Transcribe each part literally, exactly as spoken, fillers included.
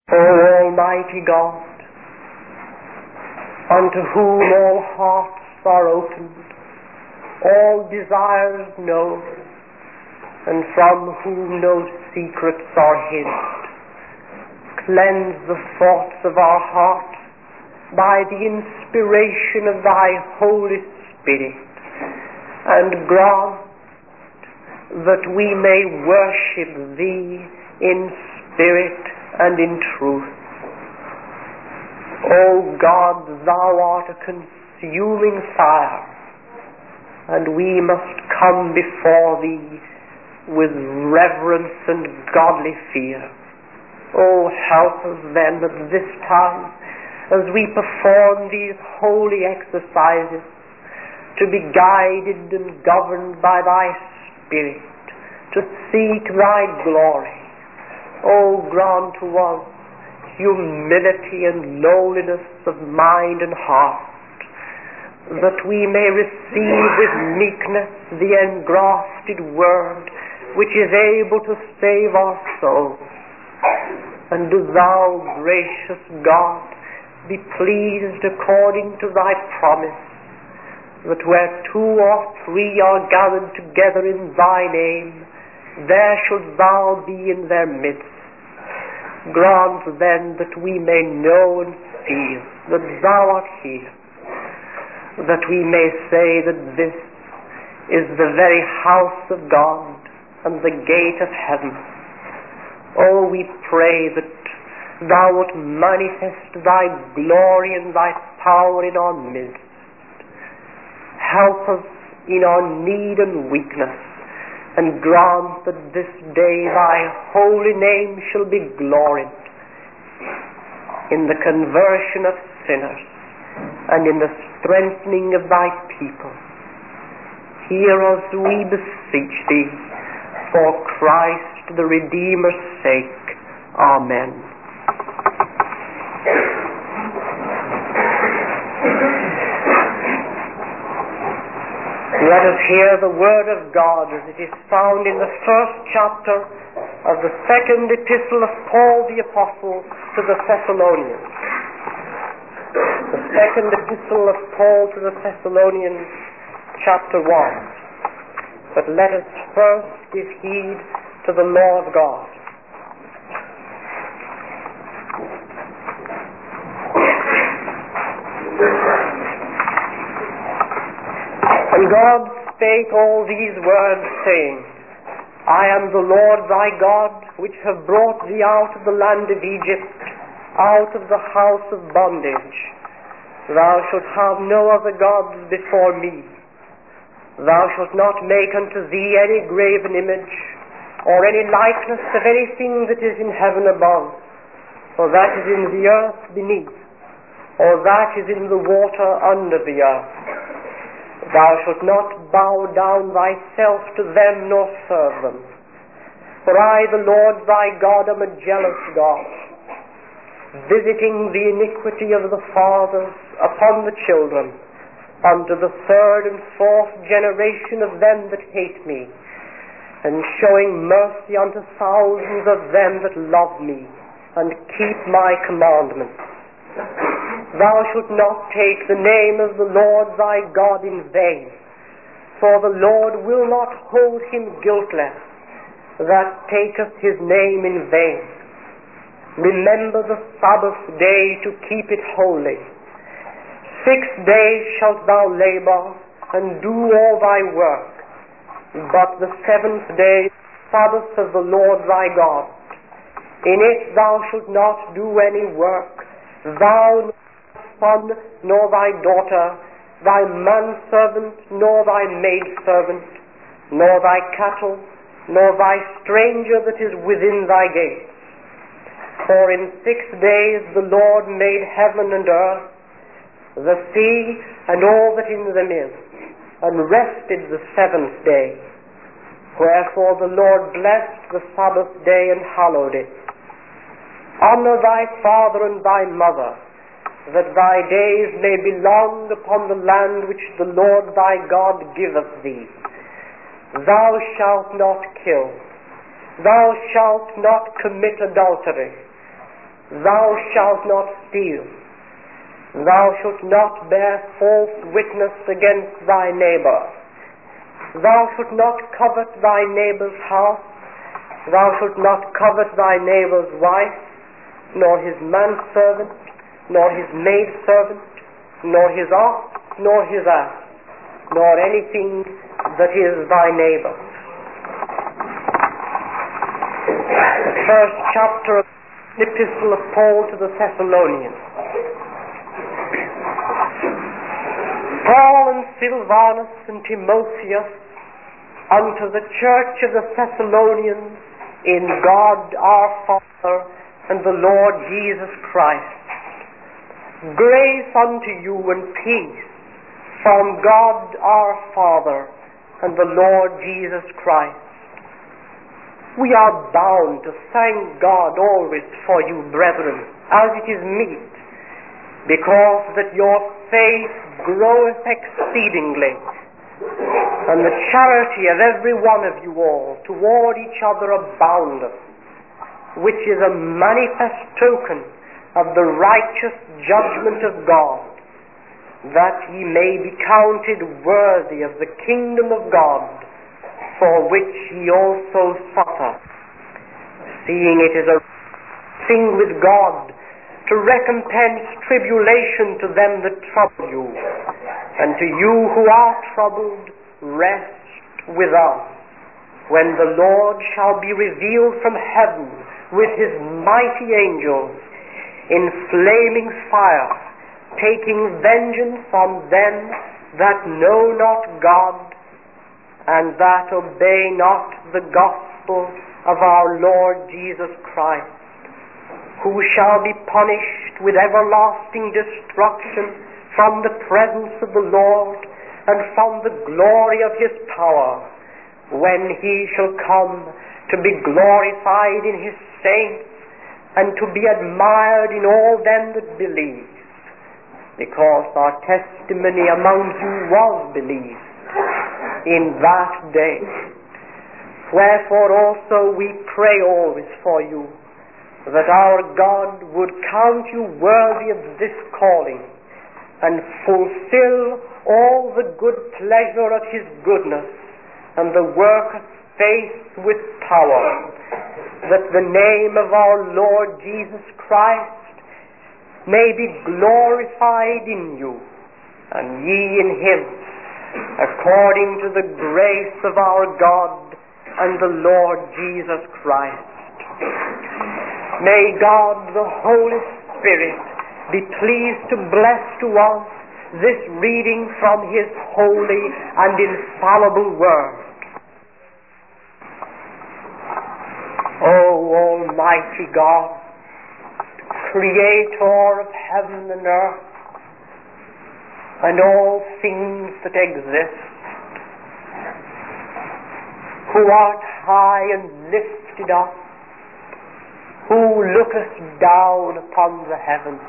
O Almighty God, unto whom all hearts are opened, all desires known, and from whom no secrets are hid, cleanse the thoughts of our hearts by the inspiration of thy Holy Spirit, and grant that we may worship thee in spirit and in truth. O God, thou art a consuming fire, and we must come before thee with reverence and godly fear. O help us then at this time, as we perform these holy exercises, to be guided and governed by thy Spirit, to seek thy glory. O grant to us humility and lowliness of mind and heart, that we may receive with meekness the engrafted word which is able to save our souls. And do thou, gracious God, be pleased according to thy promise, that where two or three are gathered together in thy name, there shalt thou be in their midst. Grant then that we may know and feel that thou art here, that we may say that this is the very house of God and the gate of heaven. Oh, we pray that thou wilt manifest thy glory and thy power in our midst. Help us in our need and weakness, and grant that this day thy holy name shall be gloried in the conversion of sinners and in the strengthening of thy people. Hear us, we beseech thee, for Christ the Redeemer's sake. Amen. Let us hear the word of God as it is found in the first chapter of the second epistle of Paul the Apostle to the Thessalonians. The second epistle of Paul to the Thessalonians, chapter one. But let us first give heed to the law of God. And God spake all these words, saying, I am the Lord thy God, which have brought thee out of the land of Egypt, out of the house of bondage. Thou shalt have no other gods before me. Thou shalt not make unto thee any graven image, or any likeness of anything that is in heaven above, or that is in the earth beneath, or that is in the water under the earth. Thou shalt not bow down thyself to them nor serve them. For I, the Lord thy God, am a jealous God, visiting the iniquity of the fathers upon the children, unto the third and fourth generation of them that hate me, and showing mercy unto thousands of them that love me, and keep my commandments. Thou shalt not take the name of the Lord thy God in vain, for the Lord will not hold him guiltless that taketh his name in vain. Remember the Sabbath day to keep it holy. Six days shalt thou labor and do all thy work, but the seventh day, Sabbath of the Lord thy God. In it thou shalt not do any work, thou, son, nor thy daughter, thy manservant, nor thy maidservant, nor thy cattle, nor thy stranger that is within thy gates. For in six days the Lord made heaven and earth, the sea, and all that in them is, and rested the seventh day. Wherefore the Lord blessed the Sabbath day and hallowed it. Honor thy father and thy mother, that thy days may be long upon the land which the Lord thy God giveth thee. Thou shalt not kill. Thou shalt not commit adultery. Thou shalt not steal. Thou shalt not bear false witness against thy neighbor. Thou shalt not covet thy neighbor's house. Thou shalt not covet thy neighbor's wife, nor his manservant, nor his maidservant, nor his ox, nor his ass, nor anything that is thy neighbor's. The first chapter of the Epistle of Paul to the Thessalonians. Paul and Silvanus and Timotheus, unto the church of the Thessalonians, in God our Father and the Lord Jesus Christ. Grace unto you and peace from God our Father and the Lord Jesus Christ. We are bound to thank God always for you, brethren, as it is meet, because that your faith groweth exceedingly, and the charity of every one of you all toward each other aboundeth, which is a manifest token of the righteous judgment of God, that ye may be counted worthy of the kingdom of God, for which ye also suffer, seeing it is a thing with God to recompense tribulation to them that trouble you, and to you who are troubled, rest with us, when the Lord shall be revealed from heaven with his mighty angels in flaming fire, taking vengeance on them that know not God, and that obey not the gospel of our Lord Jesus Christ, who shall be punished with everlasting destruction from the presence of the Lord and from the glory of his power, when he shall come to be glorified in his saints and to be admired in all them that believe, because our testimony among you was believed in that day. Wherefore also we pray always for you, that our God would count you worthy of this calling, and fulfill all the good pleasure of his goodness, and the work of faith with power, that the name of our Lord Jesus Christ may be glorified in you, and ye in him, according to the grace of our God and the Lord Jesus Christ. May God the Holy Spirit be pleased to bless to us this reading from his holy and infallible word. O Almighty God, Creator of heaven and earth, and all things that exist, who art high and lifted up, who looketh down upon the heavens,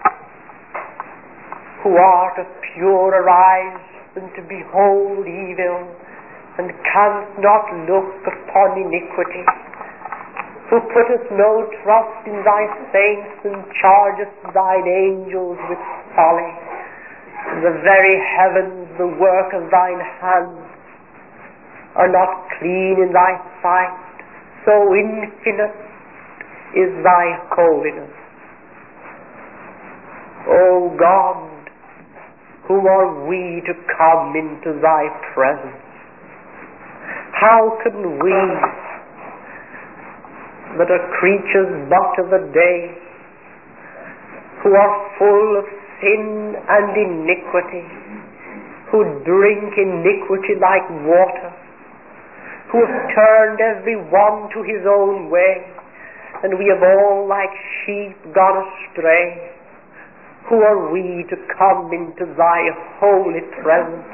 who art of purer eyes than to behold evil, and canst not look upon iniquity, who puttest no trust in thy saints, and chargest thine angels with folly. The very heavens, the work of thine hands, are not clean in thy sight, so infinite is thy holiness. O God, who are we to come into thy presence? How can we, that are creatures but of a day, who are full of sin and iniquity, who drink iniquity like water, who have turned every one to his own way, and we have all like sheep gone astray, who are we to come into thy holy presence?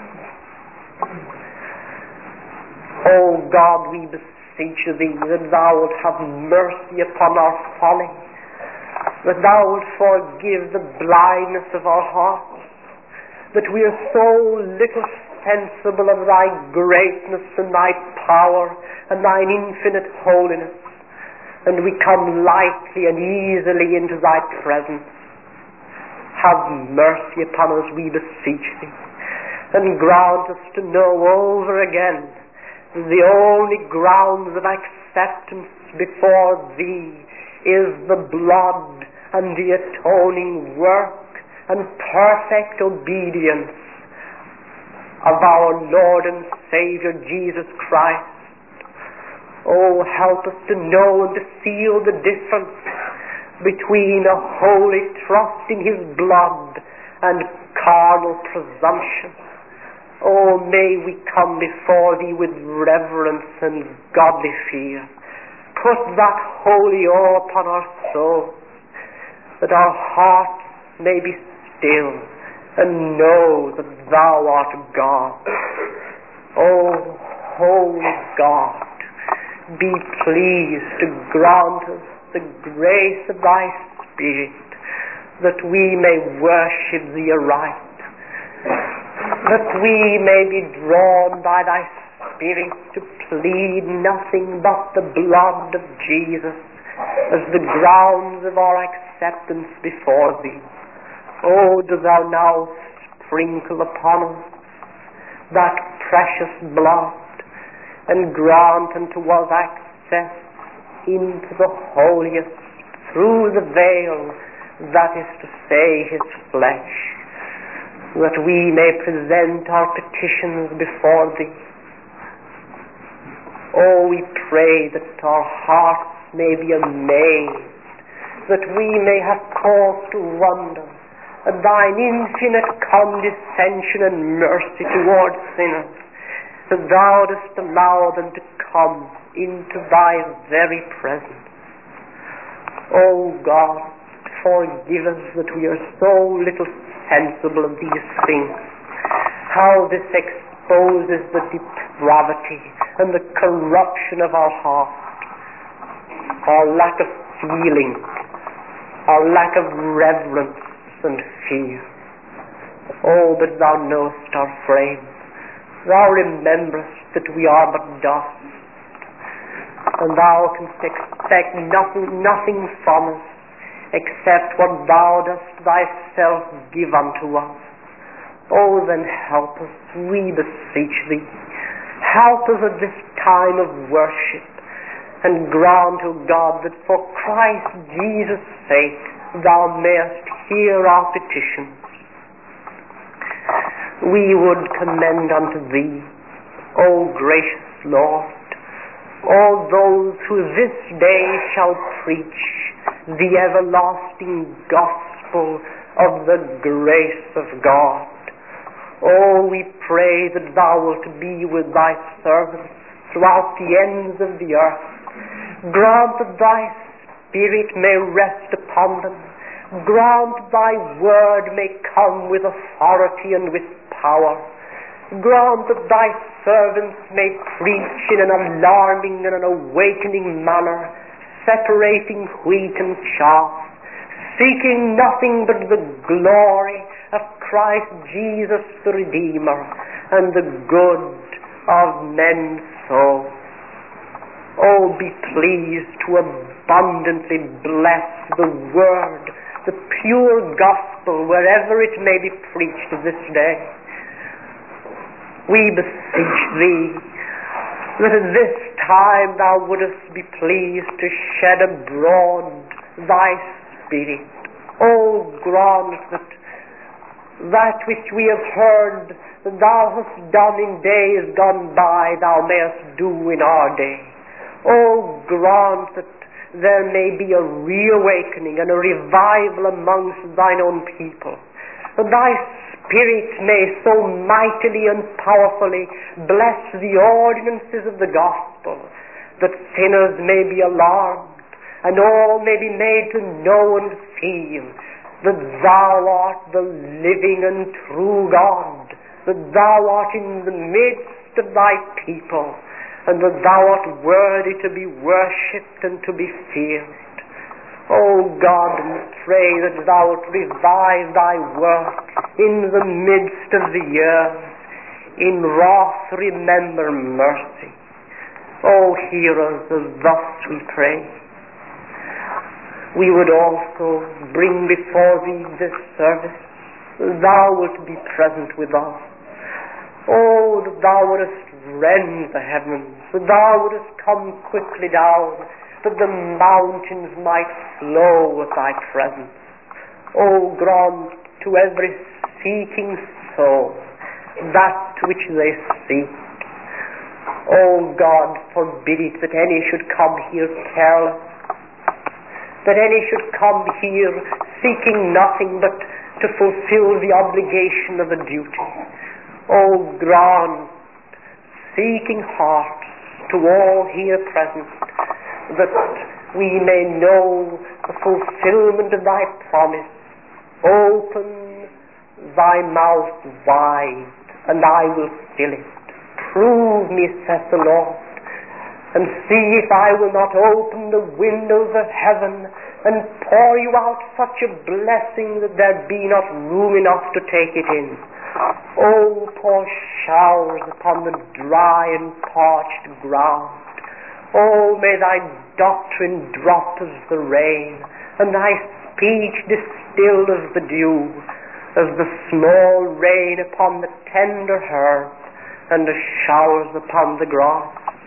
O God, we beseech thee that thou wilt have mercy upon our folly, that thou wilt forgive the blindness of our hearts, that we are so little sensible of thy greatness and thy power and thine infinite holiness, and we come lightly and easily into thy presence. Have mercy upon us, we beseech thee, and grant us to know over again the only grounds of acceptance before thee is the blood and the atoning work and perfect obedience of our Lord and Savior Jesus Christ. Oh, help us to know and to feel the difference between a holy trust in his blood and carnal presumption. Oh, may we come before thee with reverence and godly fear. Put that holy awe upon our souls, that our hearts may be still and know that thou art God. Oh, holy God, be pleased to grant us the grace of thy Spirit, that we may worship thee aright, that we may be drawn by thy Spirit to plead nothing but the blood of Jesus as the grounds of our acceptance before thee. Oh, do thou now sprinkle upon us that precious blood, and grant unto us access into the holiest through the veil, that is to say, his flesh, that we may present our petitions before thee. Oh, we pray that our hearts may be amazed, that we may have cause to wonder at thine infinite condescension and mercy towards sinners, that thou dost allow them to come into thy very presence. O God, forgive us that we are so little sensible of these things, how this exposes the depravity and the corruption of our heart, our lack of feeling, our lack of reverence and fear. Oh, but thou knowest our frame. Thou rememberest that we are but dust, and thou canst expect nothing, nothing from us except what thou dost thyself give unto us. Oh, then help us, we beseech thee. Help us at this time of worship, and grant, O God, that for Christ Jesus' sake thou mayest hear our petitions. We would commend unto thee, O gracious Lord, all those who this day shall preach the everlasting gospel of the grace of God. Oh, we pray that thou wilt be with thy servants throughout the ends of the earth. Grant that thy Spirit may rest upon them. Grant thy word may come with authority and with power. Grant that thy servants may preach in an alarming and an awakening manner, separating wheat and chaff, seeking nothing but the glory of Christ Jesus the Redeemer and the good of men's souls. Oh, be pleased to abundantly bless the word, the pure gospel, wherever it may be preached this day. We beseech thee that at this time thou wouldest be pleased to shed abroad thy Spirit. Oh, grant that that which we have heard that thou hast done in days gone by, thou mayest do in our day. Oh, grant that there may be a reawakening and a revival amongst thine own people, that thy Spirit may so mightily and powerfully bless the ordinances of the gospel, that sinners may be alarmed, and all may be made to know and feel that thou art the living and true God, that thou art in the midst of thy people, and that thou art worthy to be worshipped and to be feared. O God, we pray that thou wilt revive thy work in the midst of the years. In wrath remember mercy. O hear us, thus we pray. we would also bring before Thee this service. Thou wilt be present with us. Oh, that Thou wouldest rend the heavens, that Thou wouldest come quickly down, that the mountains might flow with Thy presence. Oh, grant to every seeking soul that which they seek. Oh God, forbid it that any should come here careless, that any should come here seeking nothing but to fulfill the obligation of a duty. Oh, grant seeking hearts to all here present, that we may know the fulfillment of Thy promise. Open Thy mouth wide, and I will fill it. Prove me, saith the Lord, and see if I will not open the windows of heaven and pour you out such a blessing that there be not room enough to take it in. Oh, pour showers upon the dry and parched ground. Oh, may Thy doctrine drop as the rain, and Thy speech distilled as the dew, as the small rain upon the tender herb, and the showers upon the grass.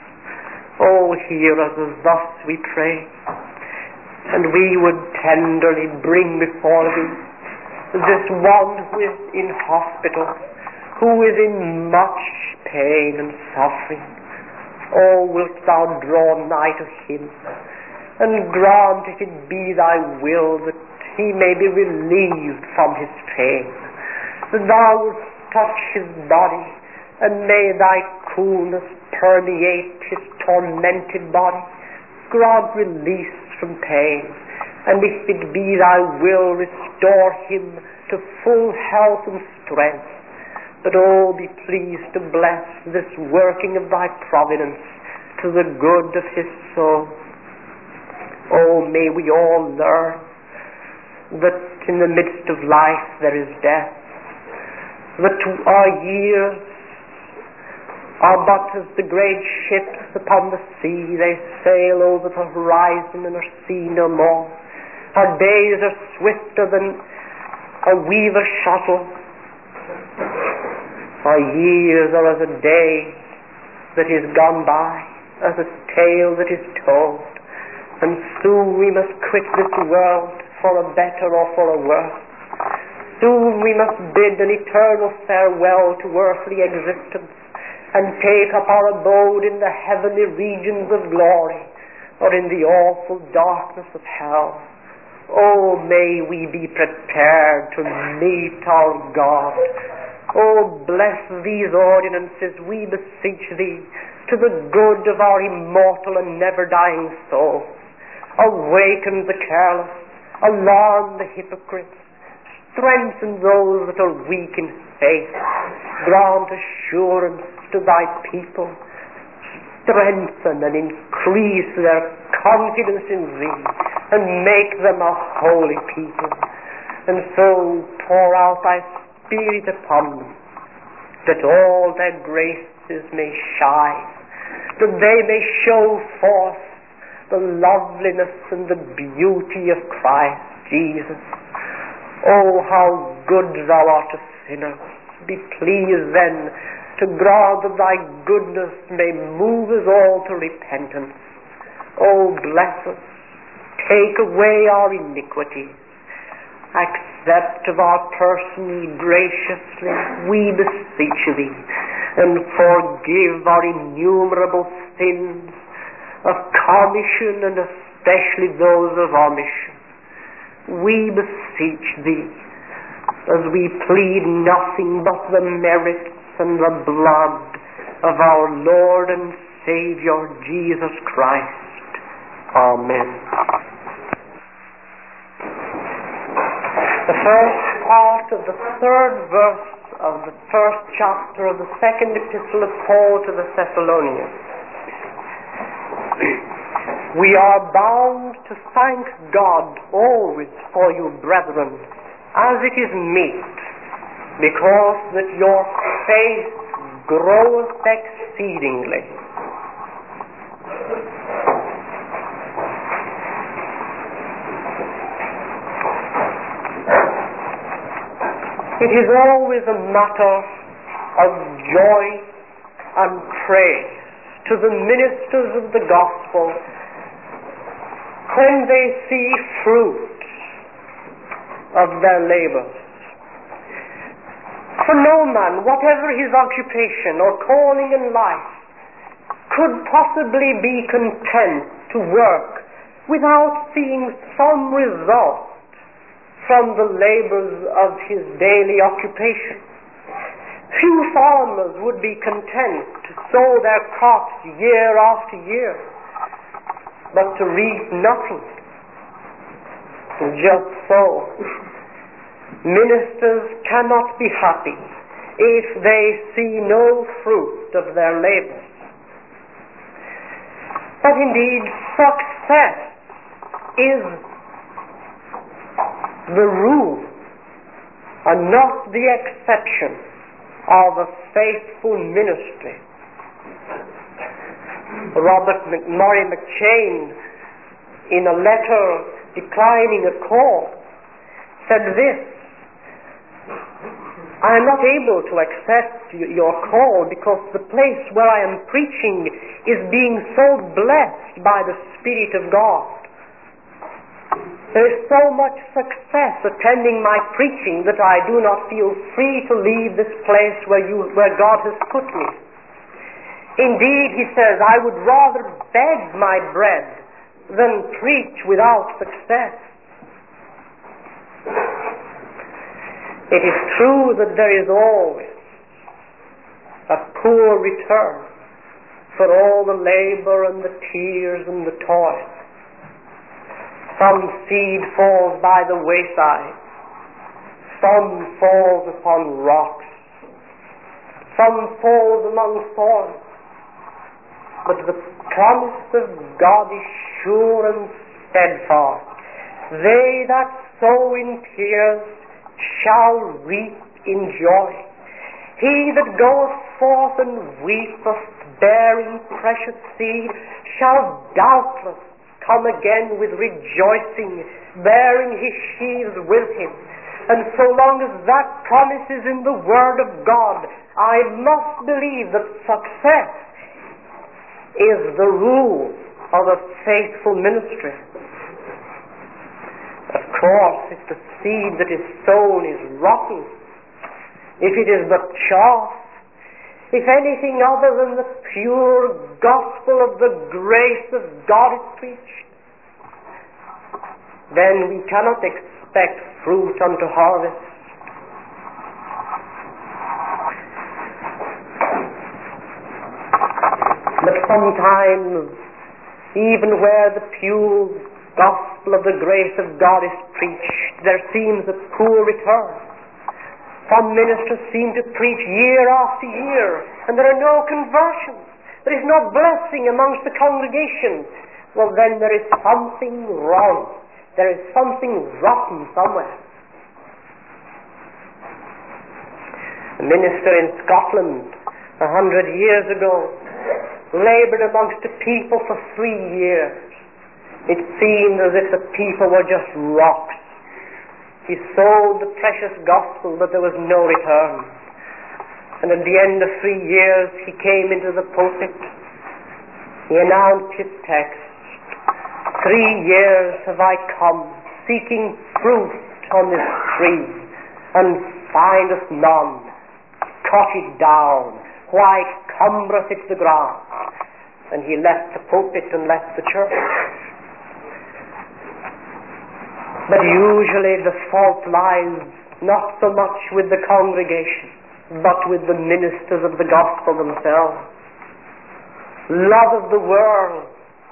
Oh, hear us as thus we pray, and we would tenderly bring before Thee this one who is in hospital, who is in much pain and suffering. Oh, wilt Thou draw nigh to him, and grant, if it be Thy will, that he may be relieved from his pain, that Thou wilt touch his body, and may Thy coolness permeate his tormented body. Grant release from pain, and if it be Thy will, restore him to full health and strength. But oh, be pleased to bless this working of Thy providence to the good of his soul. Oh, may we all learn that in the midst of life there is death, that our years are but as the great ships upon the sea. They sail over the horizon and are seen no more. Our days are swifter than a weaver's shuttle. Our years are as a day that is gone by, as a tale that is told. And soon we must quit this world for a better or for a worse. Soon we must bid an eternal farewell to earthly existence, and take up our abode in the heavenly regions of glory, or in the awful darkness of hell. Oh, may we be prepared to meet our God. Oh, bless these ordinances, we beseech Thee, to the good of our immortal and never-dying souls. Awaken the careless, alarm the hypocrites, strengthen those that are weak in faith, grant assurance to Thy people, strengthen and increase their confidence in Thee, and make them a holy people, and so pour out Thy Spirit upon them, that all their graces may shine, that they may show forth the loveliness and the beauty of Christ Jesus. Oh, how good Thou art to sinners. Be pleased then to grant that Thy goodness may move us all to repentance. Oh, bless us. Take away our iniquities. Accept of our persons graciously, we beseech Thee, and forgive our innumerable sins of commission and especially those of omission. We beseech Thee, as we plead nothing but the merits and the blood of our Lord and Savior Jesus Christ. Amen. The first part of the third verse of the first chapter of the second epistle of Paul to the Thessalonians. We are bound to thank God always for you, brethren, as it is meet, because that your faith groweth exceedingly. It is always a matter of joy and praise to the ministers of the gospel when they see fruit of their labors. For no man, whatever his occupation or calling in life, could possibly be content to work without seeing some result from the labors of his daily occupation. Few farmers would be content to sow their crops year after year, but to reap nothing. Just so, ministers cannot be happy if they see no fruit of their labors. But indeed, success is the rule and not the exception of a faithful ministry. Robert Murray McCheyne, in a letter declining a call, said this: I am not able to accept your call because the place where I am preaching is being so blessed by the Spirit of God. There is so much success attending my preaching that I do not feel free to leave this place where you, where God has put me. Indeed, he says, I would rather beg my bread than preach without success. It is true that there is always a poor return for all the labor and the tears and the toil. Some seed falls by the wayside, some falls upon rocks, some falls among thorns, but the promise of God is sure and steadfast. They that sow in tears shall reap in joy. He that goeth forth and weepeth, bearing precious seed, shall doubtless come again with rejoicing, bearing his sheaves with him. And so long as that promise is in the Word of God, I must believe that success is the rule of a faithful ministry. Of course, if the seed that is sown is rotten, if it is but chaff, if anything other than the pure gospel of the grace of God is preached, then we cannot expect fruit unto harvest. But sometimes, even where the pure gospel of the grace of God is preached, there seems a poor return. Some ministers seem to preach year after year, and there are no conversions. There is no blessing amongst the congregation. Well, then there is something wrong. There is something rotten somewhere. A minister in Scotland a hundred years ago labored amongst the people for three years. It seemed as if the people were just rocks. He sold the precious gospel, but there was no return. And at the end of three years, he came into the pulpit. He announced his text. Three years have I come, seeking fruit on this tree, and findeth none. Cut it down. Why cumbereth it the ground? And he left the pulpit and left the church. But usually the fault lies not so much with the congregation, but with the ministers of the gospel themselves. Love of the world,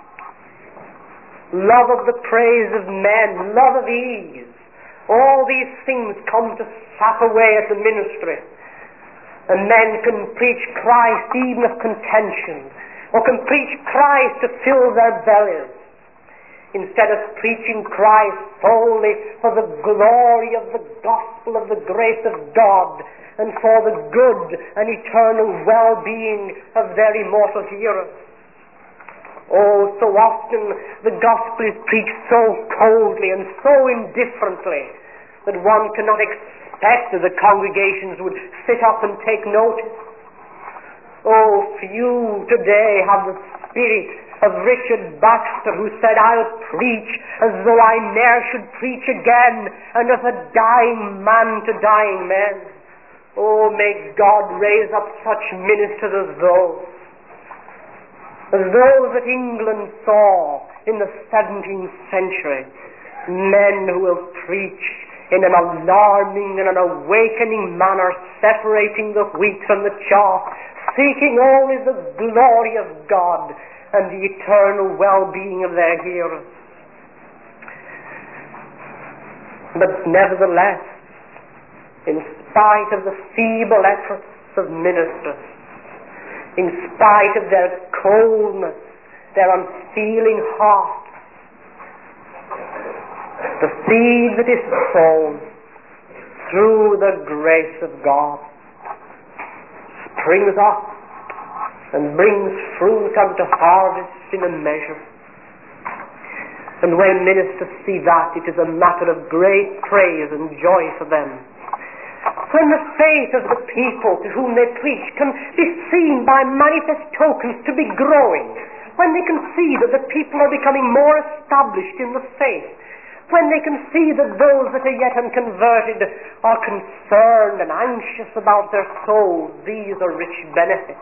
love of the praise of men, love of ease, all these things come to sap away at the ministry. And men can preach Christ even of contention, or can preach Christ to fill their bellies, instead of preaching Christ solely for the glory of the gospel of the grace of God and for the good and eternal well-being of their immortal hearers. Oh, so often the gospel is preached so coldly and so indifferently that one cannot expect expect that the congregations would sit up and take notice. Oh, few today have the spirit of Richard Baxter, who said, "I'll preach as though I ne'er should preach again, and of a dying man to dying men." Oh, may God raise up such ministers as those, as those that England saw in the seventeenth century, men who will preach in an alarming and an awakening manner, separating the wheat from the chaff, seeking only the glory of God and the eternal well-being of their hearers. But nevertheless, in spite of the feeble efforts of ministers, in spite of their coldness, their unfeeling heart, the seed that is sown through the grace of God springs up and brings fruit unto harvest in a measure. And when ministers see that, it is a matter of great praise and joy for them. When the faith of the people to whom they preach can be seen by manifest tokens to be growing, when they can see that the people are becoming more established in the faith, when they can see that those that are yet unconverted are concerned and anxious about their souls, these are rich benefits.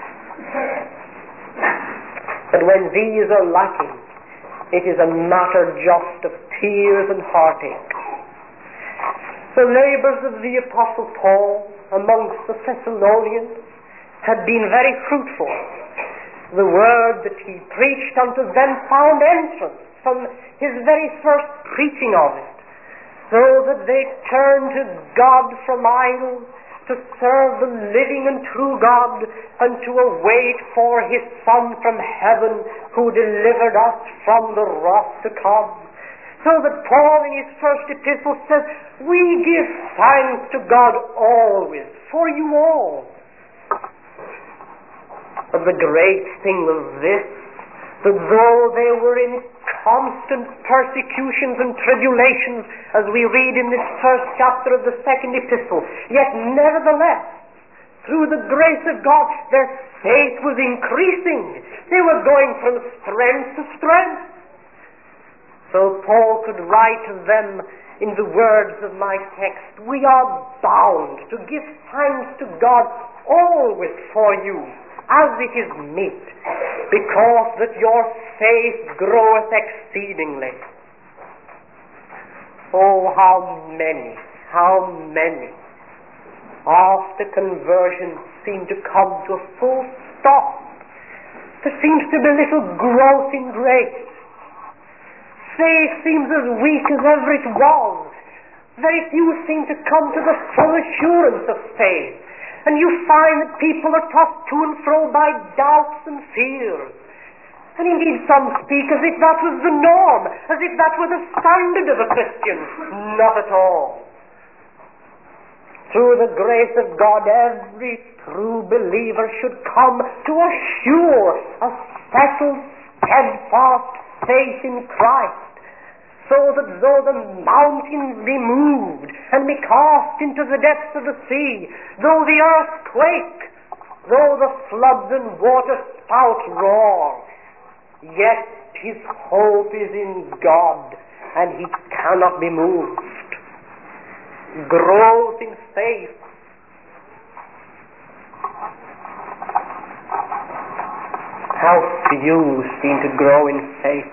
But when these are lacking, it is a matter just of tears and heartache. The labors of the Apostle Paul amongst the Thessalonians had been very fruitful. The word that he preached unto them found entrance from his very first preaching of it, so that they turned to God from idols, to serve the living and true God, and to await for his Son from heaven, who delivered us from the wrath to come. So that Paul in his first epistle says, "We give thanks to God always for you all." But the great thing was this, that though they were in constant persecutions and tribulations, as we read in this first chapter of the second epistle, yet nevertheless, through the grace of God, their faith was increasing. They were going from strength to strength. So Paul could write to them in the words of my text, "We are bound to give thanks to God always for you, as it is meet, because that your faith groweth exceedingly." Oh, how many, how many, after conversion, seem to come to a full stop. There seems to be little growth in grace. Faith seems as weak as ever it was. Very few seem to come to the full assurance of faith. And you find that people are tossed to and fro by doubts and fears. And indeed some speak as if that was the norm, as if that was the standard of a Christian. Not at all. Through the grace of God, every true believer should come to a sure, a settled, steadfast faith in Christ, so that though the mountains be moved and be cast into the depths of the sea, though the earth quake, though the floods and water spout roar, yet his hope is in God, and he cannot be moved. Growth in faith. How few seem to grow in faith.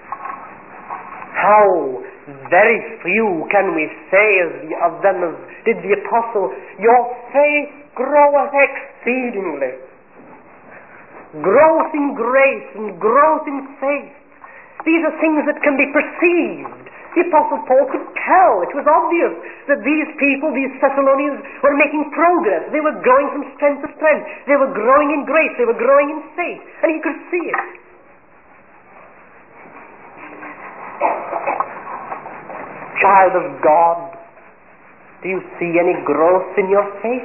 How very few can we say as the, of them as did the apostle, "Your faith groweth exceedingly." Growth in grace and growth in faith. These are things that can be perceived. The Apostle Paul could tell. It was obvious that these people, these Thessalonians, were making progress. They were growing from strength to strength. They were growing in grace. They were growing in faith. And he could see it. Child of God, do you see any growth in your faith?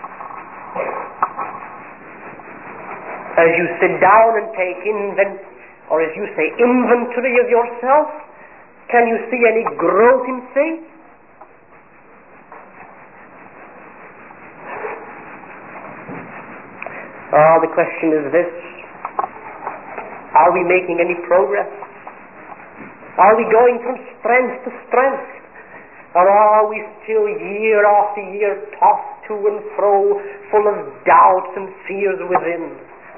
As you sit down and take invent, or as you say, inventory of yourself, can you see any growth in faith? Now the question is this: are we making any progress? Are we going from strength to strength? Or are we still year after year tossed to and fro, full of doubts and fears within?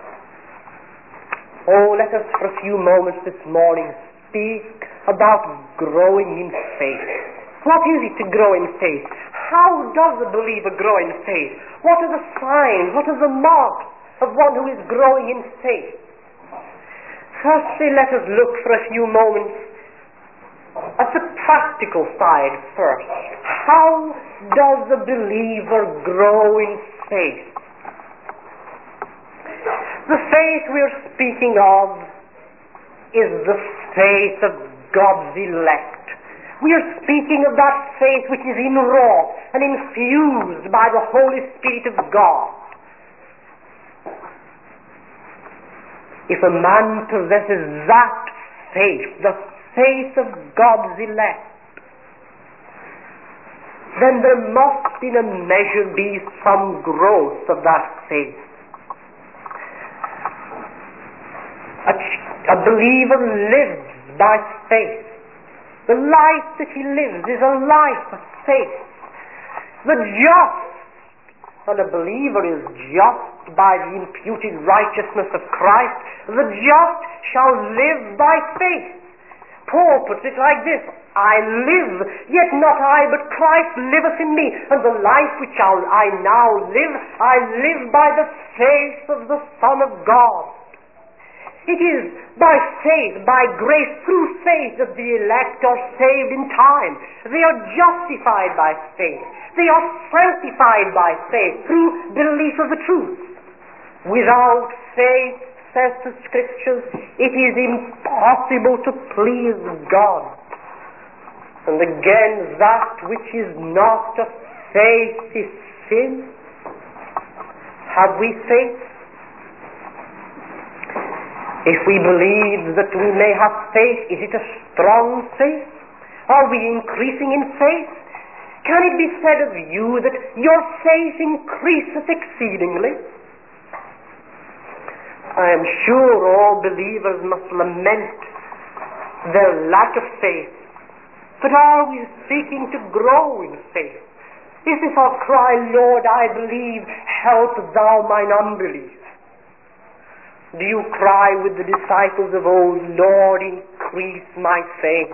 Oh, let us for a few moments this morning speak about growing in faith. What is it to grow in faith? How does a believer grow in faith? What are the signs, what are the marks of one who is growing in faith? Firstly, let us look for a few moments at the practical side first. How does a believer grow in faith? The faith we are speaking of is the faith of God's elect. We are speaking of that faith which is inwrought and infused by the Holy Spirit of God. If a man possesses that faith, the faith of God's elect, then there must in a measure be some growth of that faith. A, a believer lives by faith. The life that he lives is a life of faith. The just, and a believer is just by the imputed righteousness of Christ, the just shall live by faith. Paul puts it like this: I live, yet not I, but Christ liveth in me. And the life which I now live, I live by the faith of the Son of God. It is by faith, by grace, through faith that the elect are saved in time. They are justified by faith. They are sanctified by faith through belief of the truth. Without faith, says the Scriptures, it is impossible to please God. And again, that which is not of faith is sin. Have we faith? If we believe that we may have faith, is it a strong faith? Are we increasing in faith? Can it be said of you that your faith increaseth exceedingly? I am sure all believers must lament their lack of faith. But are we seeking to grow in faith? Is this our cry, Lord, I believe, help thou mine unbelief? Do you cry with the disciples of old, Lord, increase my faith?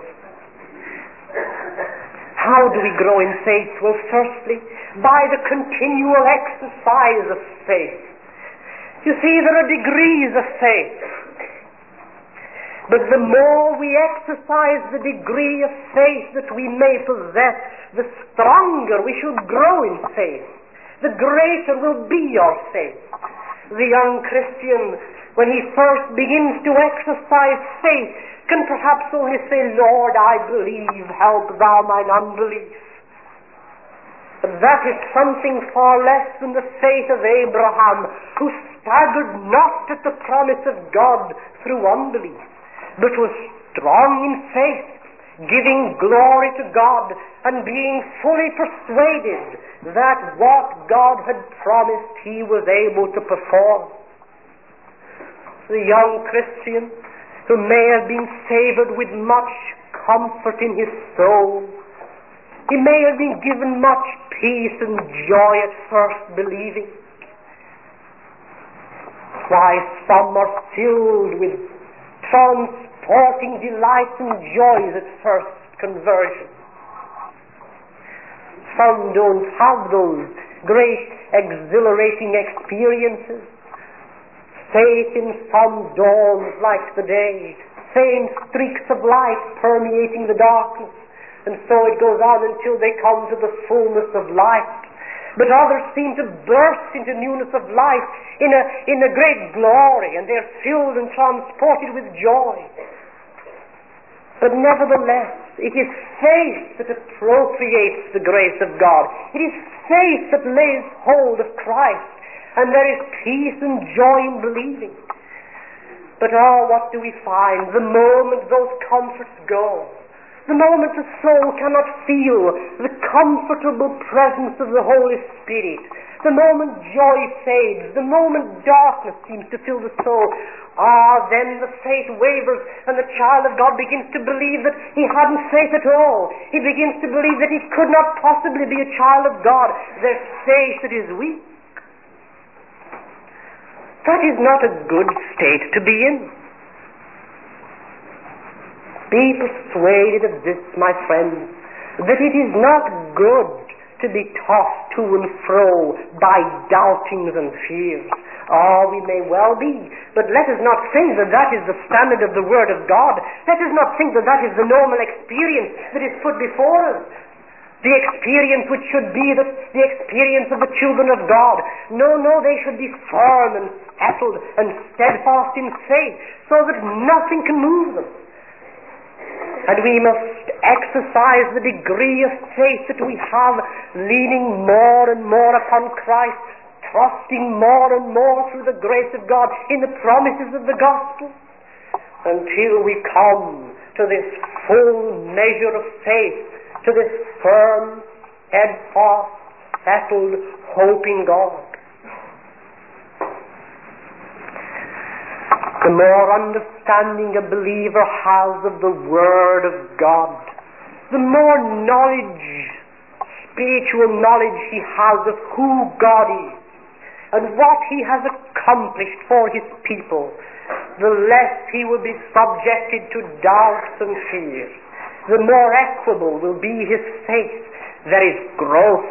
How do we grow in faith? Well, firstly, by the continual exercise of faith. You see, there are degrees of faith. But the more we exercise the degree of faith that we may possess, the stronger we should grow in faith. The greater will be our faith. The young Christian, when he first begins to exercise faith, can perhaps only say, Lord, I believe, help thou mine unbelief. But that is something far less than the faith of Abraham, who staggered not at the promise of God through unbelief, but was strong in faith, giving glory to God and being fully persuaded that what God had promised he was able to perform. The young Christian who may have been favored with much comfort in his soul, he may have been given much peace and joy at first believing. Why, some are filled with transporting delights and joys at first conversion. Some don't have those great exhilarating experiences. Faith in some dawns like the day, faint streaks of light permeating the darkness, and so it goes on until they come to the fullness of light. But others seem to burst into newness of life in a, in a great glory, and they're filled and transported with joy. But nevertheless, it is faith that appropriates the grace of God. It is faith that lays hold of Christ, and there is peace and joy in believing. But oh, what do we find? The moment those comforts go, the moment the soul cannot feel the comfortable presence of the Holy Spirit, the moment joy fades, the moment darkness seems to fill the soul, ah, then the faith wavers and the child of God begins to believe that he hadn't faith at all. He begins to believe that he could not possibly be a child of God. There's faith that is weak. That is not a good state to be in. Be persuaded of this, my friends, that it is not good to be tossed to and fro by doubtings and fears. Oh, we may well be, but let us not think that that is the standard of the Word of God. Let us not think that that is the normal experience that is put before us. The experience which should be the, the experience of the children of God. No, no, they should be firm and settled and steadfast in faith so that nothing can move them. And we must exercise the degree of faith that we have, leaning more and more upon Christ, trusting more and more through the grace of God in the promises of the gospel, until we come to this full measure of faith, to this firm, steadfast, settled hope in God. The more understanding a believer has of the Word of God, the more knowledge, spiritual knowledge he has of who God is and what He has accomplished for His people, the less he will be subjected to doubts and fears. The more equable will be his faith. There is growth.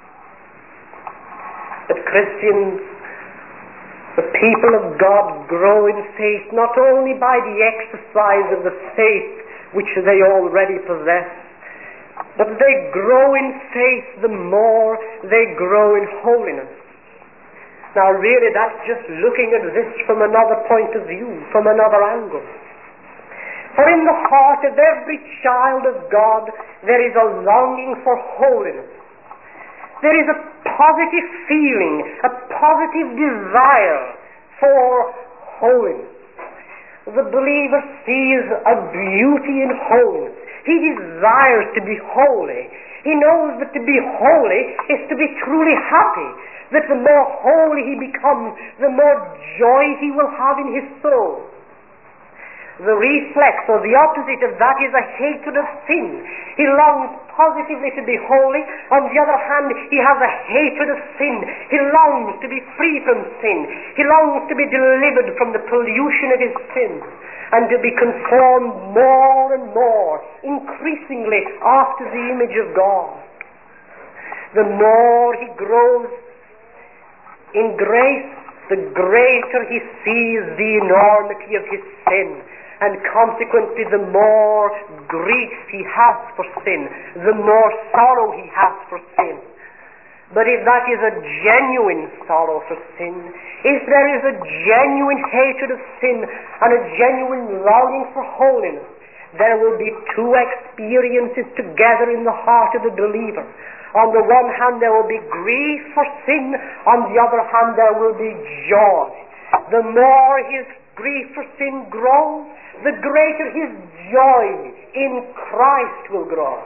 But Christians, the people of God, grow in faith not only by the exercise of the faith which they already possess, but they grow in faith the more they grow in holiness. Now really that's just looking at this from another point of view, from another angle. For in the heart of every child of God there is a longing for holiness. There is a positive feeling, a positive desire for holiness. The believer sees a beauty in holiness. He desires to be holy. He knows that to be holy is to be truly happy. That the more holy he becomes, the more joy he will have in his soul. The reflex or the opposite of that is a hatred of sin. He longs positively to be holy. On the other hand, he has a hatred of sin. He longs to be free from sin. He longs to be delivered from the pollution of his sin and to be conformed more and more, increasingly after the image of God. The more he grows in grace, the greater he sees the enormity of his sin. And consequently, the more grief he has for sin, the more sorrow he has for sin. But if that is a genuine sorrow for sin, if there is a genuine hatred of sin and a genuine longing for holiness, there will be two experiences together in the heart of the believer. On the one hand, there will be grief for sin. On the other hand, there will be joy. The more his grief for sin grows, the greater his joy in Christ will grow.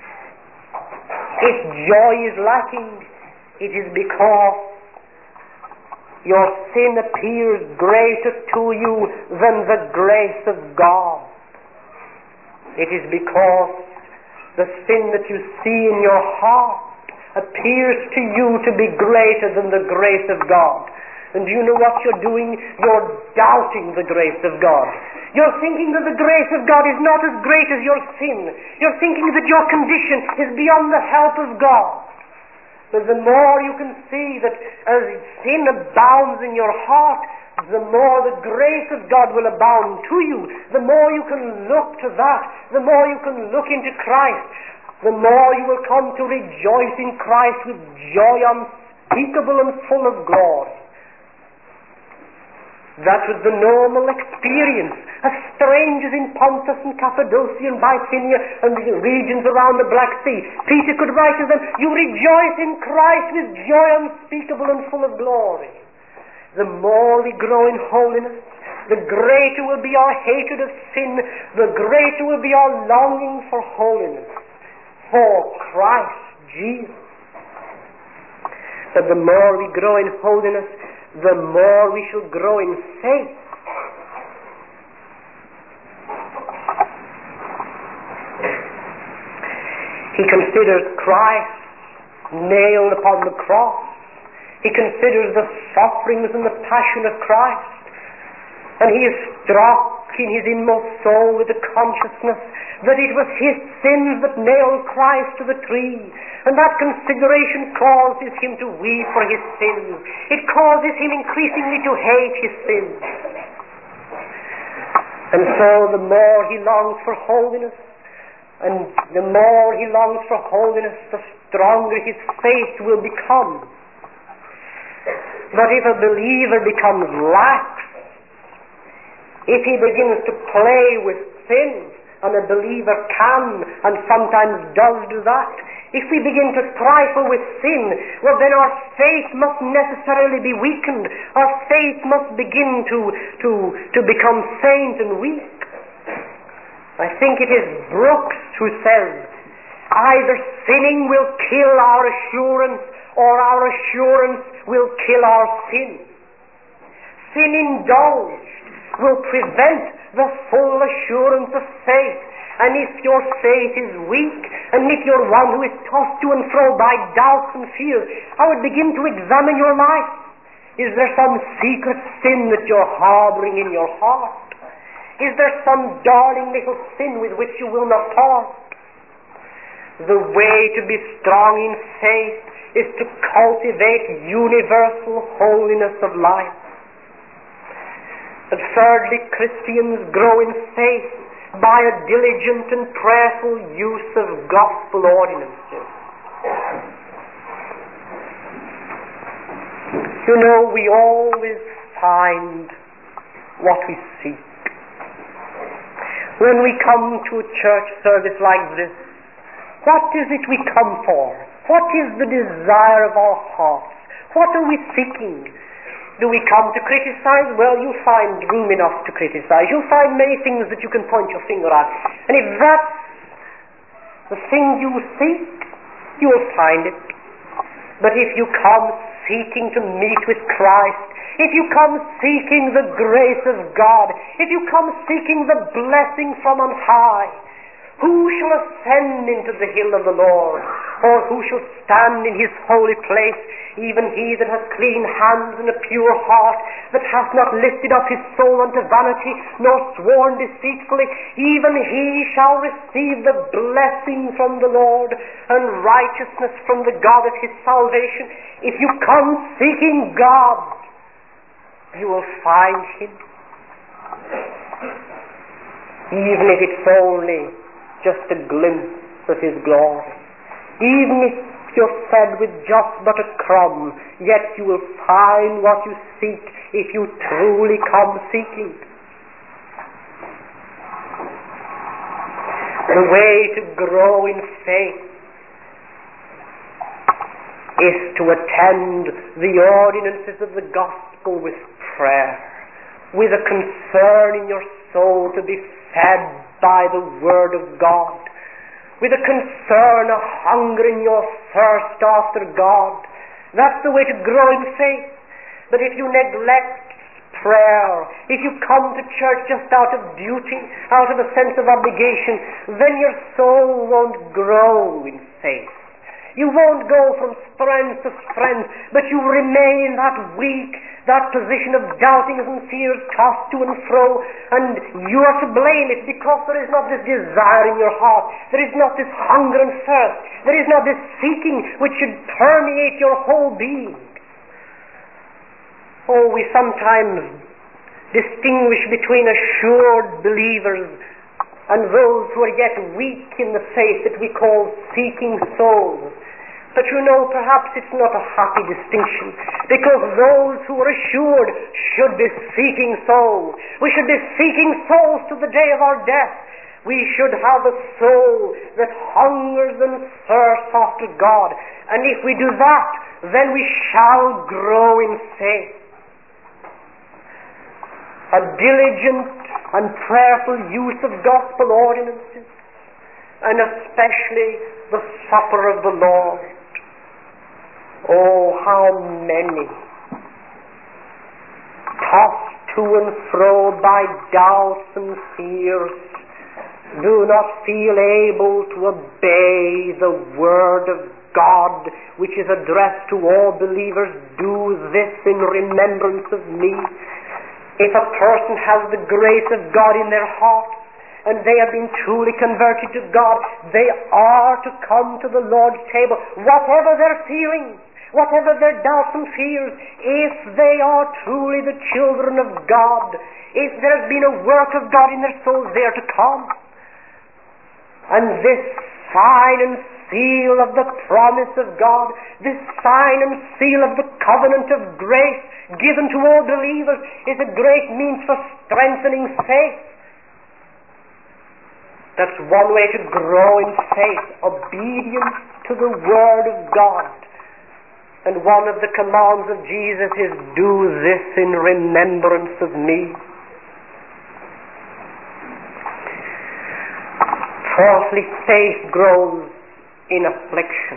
If joy is lacking, it is because your sin appears greater to you than the grace of God. It is because the sin that you see in your heart appears to you to be greater than the grace of God. And do you know what you're doing? You're doubting the grace of God. You're thinking that the grace of God is not as great as your sin. You're thinking that your condition is beyond the help of God. But the more you can see that as sin abounds in your heart, the more the grace of God will abound to you. The more you can look to that, the more you can look into Christ, the more you will come to rejoice in Christ with joy unspeakable and full of glory. That was the normal experience of strangers in Pontus and Cappadocia and Bithynia and the regions around the Black Sea. Peter could write to them, you rejoice in Christ with joy unspeakable and full of glory. The more we grow in holiness, the greater will be our hatred of sin, the greater will be our longing for holiness, for Christ Jesus. That the more we grow in holiness, the more we shall grow in faith. He considers Christ nailed upon the cross. He considers the sufferings and the passion of Christ. And he is struck in his inmost soul with the consciousness that it was his sins that nailed Christ to the tree. And that consideration causes him to weep for his sins. It causes him increasingly to hate his sins. And so the more he longs for holiness, and the more he longs for holiness, the stronger his faith will become. But if a believer becomes lax, if he begins to play with sin, and a believer can and sometimes does do that, if we begin to trifle with sin, well then our faith must necessarily be weakened. Our faith must begin to, to, to become faint and weak. I think it is Brooks who says, either sinning will kill our assurance, or our assurance will kill our sin. Sin indulged will prevent the full assurance of faith. And if your faith is weak, and if you're one who is tossed to and fro by doubts and fears, I would begin to examine your life. Is there some secret sin that you're harboring in your heart? Is there some darling little sin with which you will not part? The way to be strong in faith is to cultivate universal holiness of life. And thirdly, Christians grow in faith by a diligent and prayerful use of gospel ordinances. You know, we always find what we seek. When we come to a church service like this, what is it we come for? What is the desire of our hearts? What are we seeking? Do we come to criticize? Well, you'll find room enough to criticize. You'll find many things that you can point your finger at. And if that's the thing you seek, you will find it. But if you come seeking to meet with Christ, if you come seeking the grace of God, if you come seeking the blessing from on high, who shall ascend into the hill of the Lord? Or who shall stand in his holy place? Even he that hath clean hands and a pure heart, that hath not lifted up his soul unto vanity, nor sworn deceitfully, even he shall receive the blessing from the Lord, and righteousness from the God of his salvation. If you come seeking God, you will find him. Even if it's only just a glimpse of his glory. Even if you're fed with just but a crumb, yet you will find what you seek if you truly come seeking. The way to grow in faith is to attend the ordinances of the gospel with prayer, with a concern in your soul to be fed by the Word of God, with a concern, a hunger in your thirst after God. That's the way to grow in faith. But if you neglect prayer, if you come to church just out of duty, out of a sense of obligation, then your soul won't grow in faith. You won't go from strength to strength, but you remain in that weak, that position of doubtings and fears, tossed to and fro, and you are to blame. It's because there is not this desire in your heart, there is not this hunger and thirst, there is not this seeking which should permeate your whole being. Oh, we sometimes distinguish between assured believers and those who are yet weak in the faith that we call seeking souls. But you know, perhaps it's not a happy distinction, because those who are assured should be seeking souls. We should be seeking souls to the day of our death. We should have a soul that hungers and thirsts after God. And if we do that, then we shall grow in faith. a diligent and prayerful use of gospel ordinances, and especially the supper of the Lord. Oh, how many, tossed to and fro by doubts and fears, do not feel able to obey the word of God, which is addressed to all believers. Do this in remembrance of me. If a person has the grace of God in their heart, and they have been truly converted to God, they are to come to the Lord's table, whatever their feelings, whatever their doubts and fears. If they are truly the children of God, if there has been a work of God in their souls, they are to come. And this sign and seal of the promise of God, this sign and seal of the covenant of grace given to all believers, is a great means for strengthening faith. That's one way to grow in faith, obedience to the Word of God. And one of the commands of Jesus is, do this in remembrance of me. Fourthly, faith grows in affliction.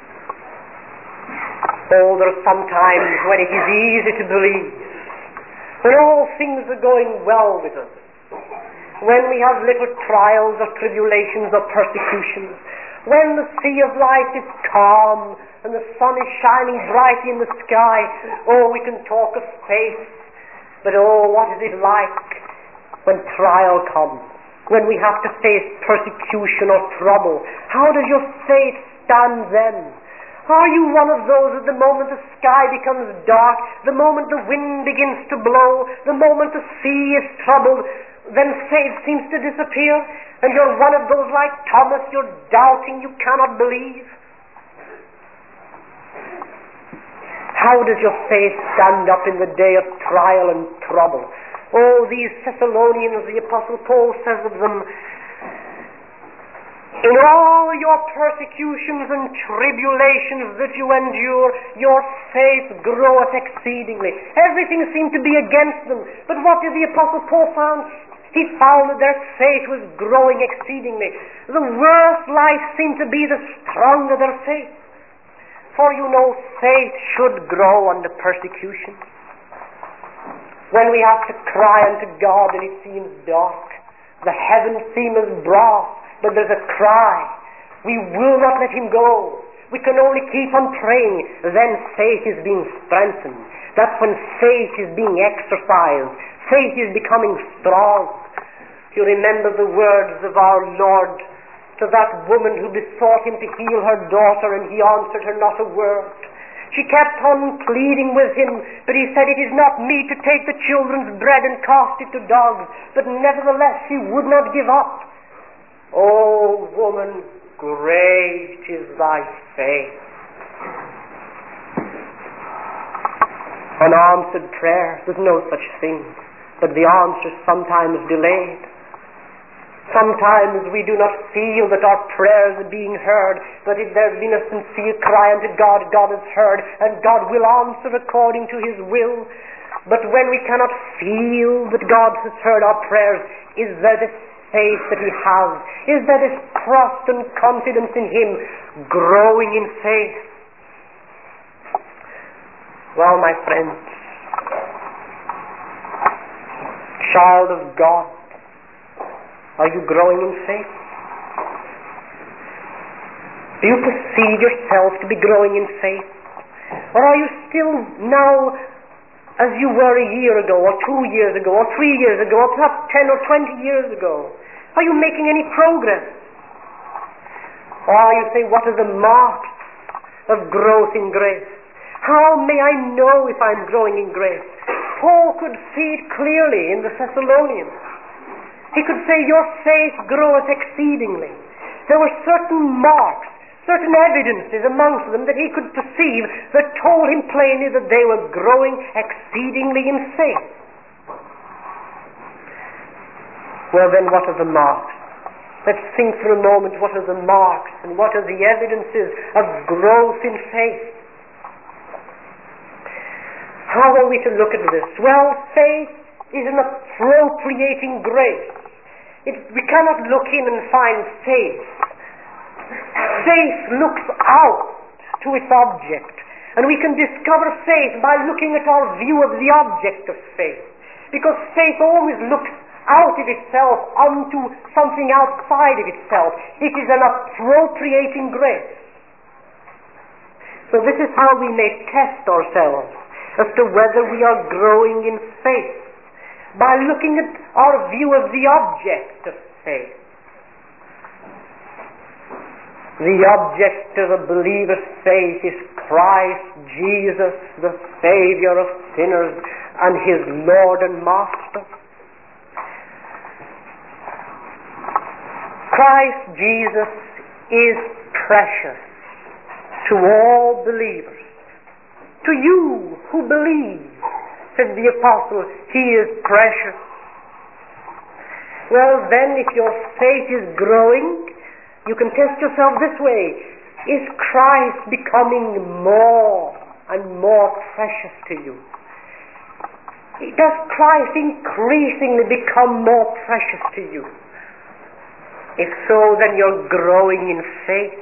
Oh, there are some times when it is easy to believe, when all things are going well with us, when we have little trials or tribulations or persecutions, when the sea of life is calm and the sun is shining brightly in the sky. Oh, we can talk of faith, but oh, what is it like when trial comes, when we have to face persecution or trouble? How does your faith stand then? Are you one of those at the moment the sky becomes dark, the moment the wind begins to blow, the moment the sea is troubled, then faith seems to disappear, and you're one of those like Thomas, you're doubting, you cannot believe? How does your faith stand up in the day of trial and trouble? Oh, these Thessalonians, the Apostle Paul says of them, in all your persecutions and tribulations that you endure, your faith groweth exceedingly. Everything seemed to be against them, but what did the Apostle Paul found? He found that their faith was growing exceedingly. The worse life seemed to be, the stronger their faith. For you know, faith should grow under persecution. When we have to cry unto God and it seems dark, the heavens seem as brass, but there's a cry. We will not let him go. We can only keep on praying. Then faith is being strengthened. That's when faith is being exercised. Faith is becoming strong. You remember the words of our Lord to that woman who besought him to heal her daughter, and he answered her not a word. She kept on pleading with him, but he said, it is not meet to take the children's bread and cast it to dogs. But nevertheless she would not give up. Oh, woman, great is thy faith. Unanswered prayer, there's no such thing, but the answer is sometimes delayed. Sometimes we do not feel that our prayers are being heard, but if there's been a sincere cry unto God, God has heard, and God will answer according to his will. But when we cannot feel that God has heard our prayers, is there this faith that he has? Is there this trust and confidence in him growing in faith? Well, my friends, child of God, are you growing in faith? Do you perceive yourself to be growing in faith? Or are you still now as you were a year ago, or two years ago, or three years ago, or perhaps ten or twenty years ago? Are you making any progress? Or are you saying, what are the marks of growth in grace? How may I know if I'm growing in grace? Paul could see it clearly in the Thessalonians. He could say, your faith groweth exceedingly. There were certain marks, certain evidences amongst them that he could perceive that told him plainly that they were growing exceedingly in faith. Well then, what are the marks? Let's think for a moment, what are the marks and what are the evidences of growth in faith? How are we to look at this? Well, faith is an appropriating grace. It, we cannot look in and find faith. Faith looks out to its object, and we can discover faith by looking at our view of the object of faith, because faith always looks out of itself onto something outside of itself. It is an appropriating grace. So this is how we may test ourselves as to whether we are growing in faith, by looking at our view of the object of faith. The object of a believer's faith is Christ Jesus, the Savior of sinners and His Lord and Master. Christ Jesus is precious to all believers. To you who believe, said the apostle, He is precious. Well then, if your faith is growing, you can test yourself this way. Is Christ becoming more and more precious to you? Does Christ increasingly become more precious to you? If so, then you're growing in faith.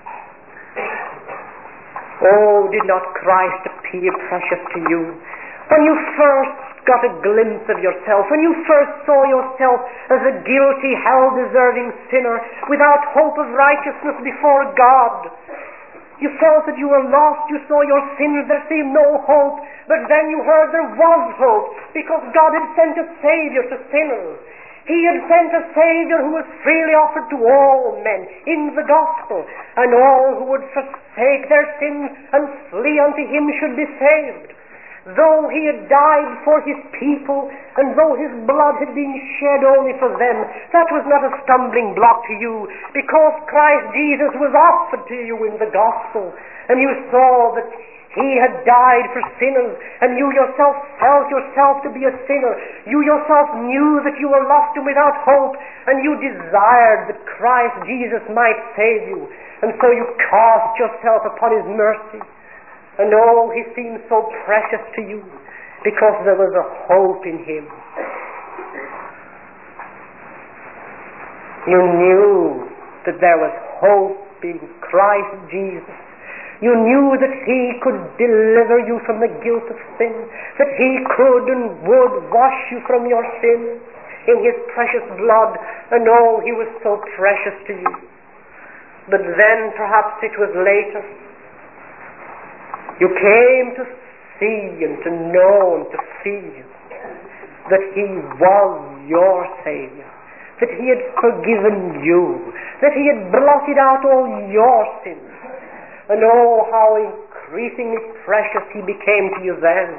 Oh, did not Christ appear precious to you? When you first got a glimpse of yourself, when you first saw yourself as a guilty, hell-deserving sinner without hope of righteousness before God, you felt that you were lost, you saw your sins, there seemed no hope, but then you heard there was hope, because God had sent a Savior to sinners. He had sent a Savior who was freely offered to all men in the gospel, and all who would forsake their sins and flee unto Him should be saved. Though He had died for His people, and though His blood had been shed only for them, that was not a stumbling block to you, because Christ Jesus was offered to you in the gospel, and you saw that He had died for sinners, and you yourself felt yourself to be a sinner. You yourself knew that you were lost and without hope, and you desired that Christ Jesus might save you. And so you cast yourself upon His mercy. And oh, He seemed so precious to you, because there was a hope in Him. You knew that there was hope in Christ Jesus. You knew that He could deliver you from the guilt of sin, that He could and would wash you from your sins in His precious blood, and oh, He was so precious to you. But then perhaps it was later. You came to see and to know and to feel that He was your Savior, that He had forgiven you, that He had blotted out all your sins. And oh, how increasingly precious He became to you then.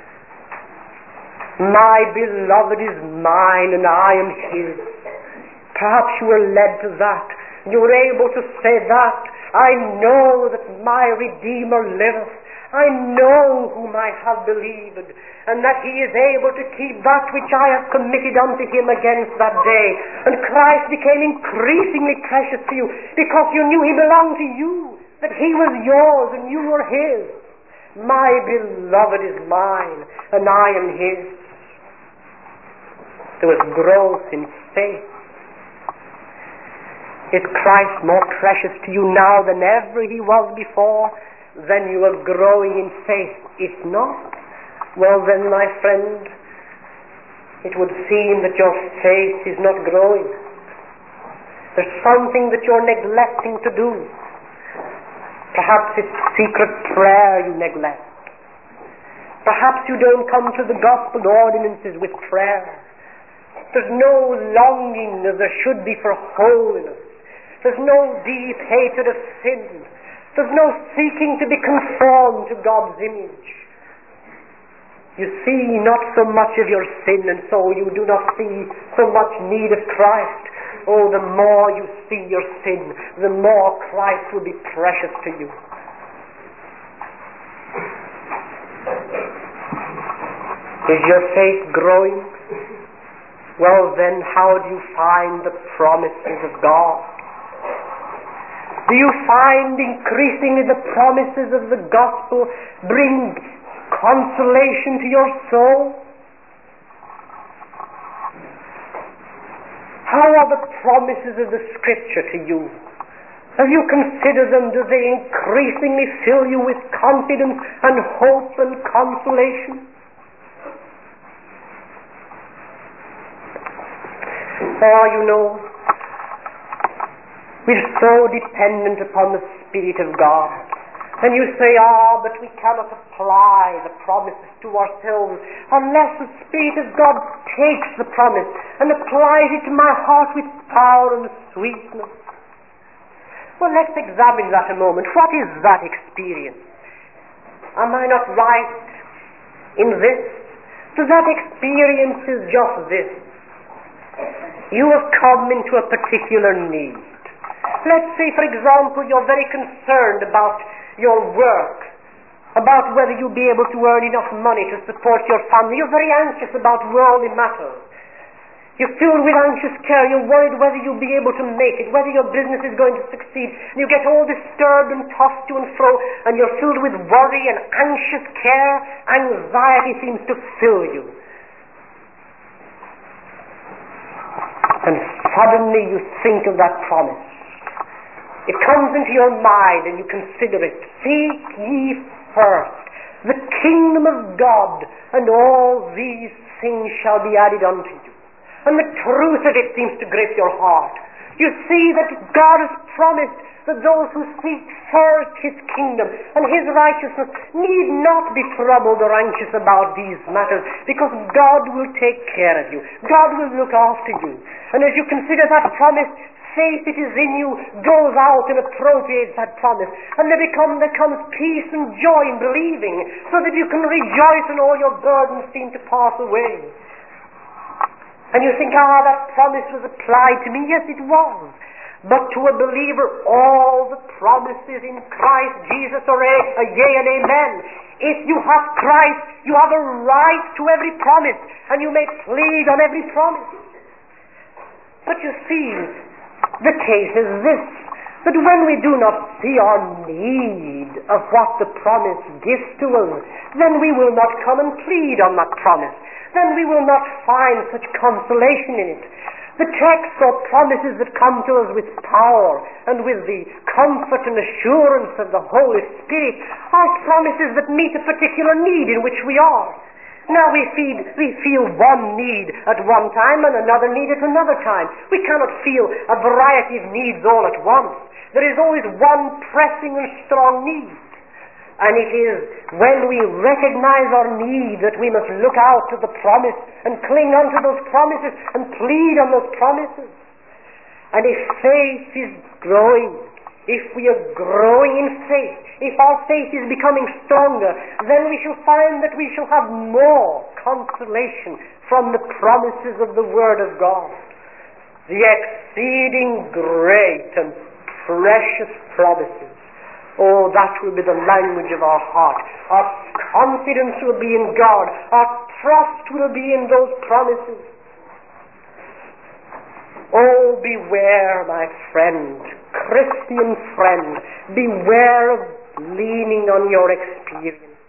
My beloved is mine and I am His. Perhaps you were led to that. You were able to say that. I know that my Redeemer liveth. I know whom I have believed, and that He is able to keep that which I have committed unto Him against that day. And Christ became increasingly precious to you, because you knew He belonged to you, that He was yours and you were His. My beloved is mine, and I am His. There was growth in faith. Is Christ more precious to you now than ever He was before? Then you are growing in faith. If not, well then, my friend, it would seem that your faith is not growing. There's something that you're neglecting to do. Perhaps it's secret prayer you neglect. Perhaps you don't come to the gospel ordinances with prayer. There's no longing as there should be for holiness. There's no deep hatred of sin. There's no seeking to be conformed to God's image. You see not so much of your sin, and so you do not see so much need of Christ. Oh, the more you see your sin, the more Christ will be precious to you. Is your faith growing? Well then, how do you find the promises of God? Do you find increasingly the promises of the gospel bring consolation to your soul? How are the promises of the Scripture to you? Have you considered them? Do they increasingly fill you with confidence and hope and consolation? Oh, you know, we're so dependent upon the Spirit of God. And you say, ah, but we cannot apply the promises to ourselves unless the Spirit of God takes the promise and applies it to my heart with power and sweetness. Well, let's examine that a moment. What is that experience? Am I not right in this? So that experience is just this. You have come into a particular need. Let's say, for example, you're very concerned about your work, about whether you'll be able to earn enough money to support your family. You're very anxious about worldly matters. You're filled with anxious care. You're worried whether you'll be able to make it, whether your business is going to succeed. And you get all disturbed and tossed to and fro, and you're filled with worry and anxious care. Anxiety seems to fill you. And suddenly you think of that promise. It comes into your mind and you consider it. Seek ye first the kingdom of God, and all these things shall be added unto you. And the truth of it seems to grip your heart. You see that God has promised that those who seek first His kingdom and His righteousness need not be troubled or anxious about these matters, because God will take care of you. God will look after you. And as you consider that promise, faith that is in you goes out and appropriates that promise, and there become, there comes peace and joy in believing, so that you can rejoice and all your burdens seem to pass away. And you think, ah, that promise was applied to me. Yes, it was. But to a believer, all the promises in Christ Jesus are a, a yea and amen. If you have Christ, you have a right to every promise, and you may plead on every promise. But you see, the case is this, that when we do not see our need of what the promise gives to us, then we will not come and plead on that promise. Then we will not find such consolation in it. The texts or promises that come to us with power and with the comfort and assurance of the Holy Spirit are promises that meet a particular need in which we are. Now we, feed, we feel one need at one time and another need at another time. We cannot feel a variety of needs all at once. There is always one pressing and strong need. And it is when we recognize our need that we must look out to the promise and cling unto those promises and plead on those promises. And if faith is growing, if we are growing in faith, if our faith is becoming stronger, then we shall find that we shall have more consolation from the promises of the Word of God. The exceeding great and precious promises. Oh, that will be the language of our heart. Our confidence will be in God. Our trust will be in those promises. Oh, beware, my friend, Christian friend, beware of leaning on your experiences.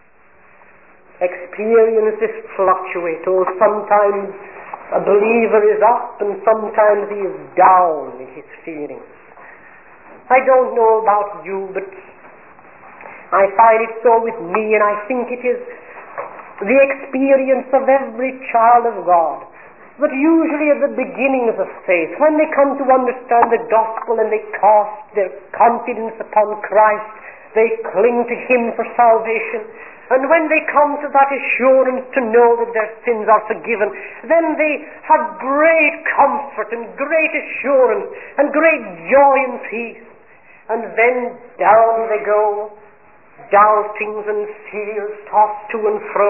Experiences fluctuate. Oh, sometimes a believer is up and sometimes he is down in his feelings. I don't know about you, but I find it so with me, and I think it is the experience of every child of God. But usually at the beginnings of faith, when they come to understand the gospel and they cast their confidence upon Christ, they cling to Him for salvation. And when they come to that assurance to know that their sins are forgiven, then they have great comfort and great assurance and great joy and peace. And then down they go, doubtings and fears tossed to and fro.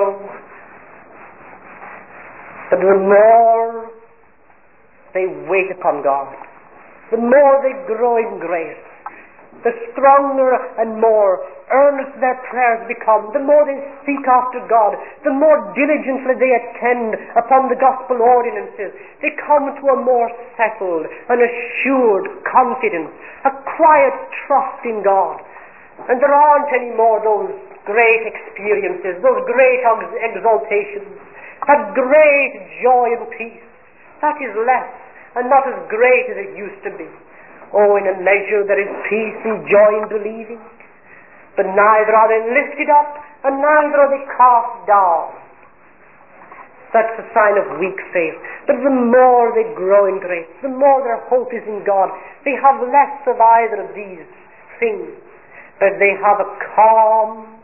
But the more they wait upon God, the more they grow in grace, the stronger and more earnest their prayers become, the more they seek after God, the more diligently they attend upon the gospel ordinances. They come to a more settled and assured confidence, a quiet trust in God. And there aren't any more those great experiences, those great exaltations, that great joy and peace. That is less. and not as great as it used to be. Oh, in a measure there is peace and joy in believing, but neither are they lifted up, and neither are they cast down. That's a sign of weak faith. But the more they grow in grace, the more their hope is in God, they have less of either of these things. But they have a calm,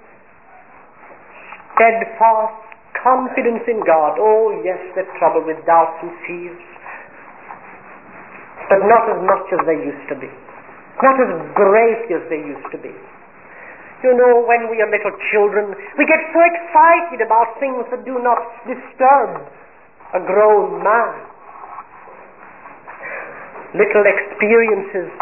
steadfast confidence in God. Oh yes, they're troubled with doubts and fears, but not as much as they used to be. Not as great as they used to be. You know, when we are little children, we get so excited about things that do not disturb a grown man. Little experiences,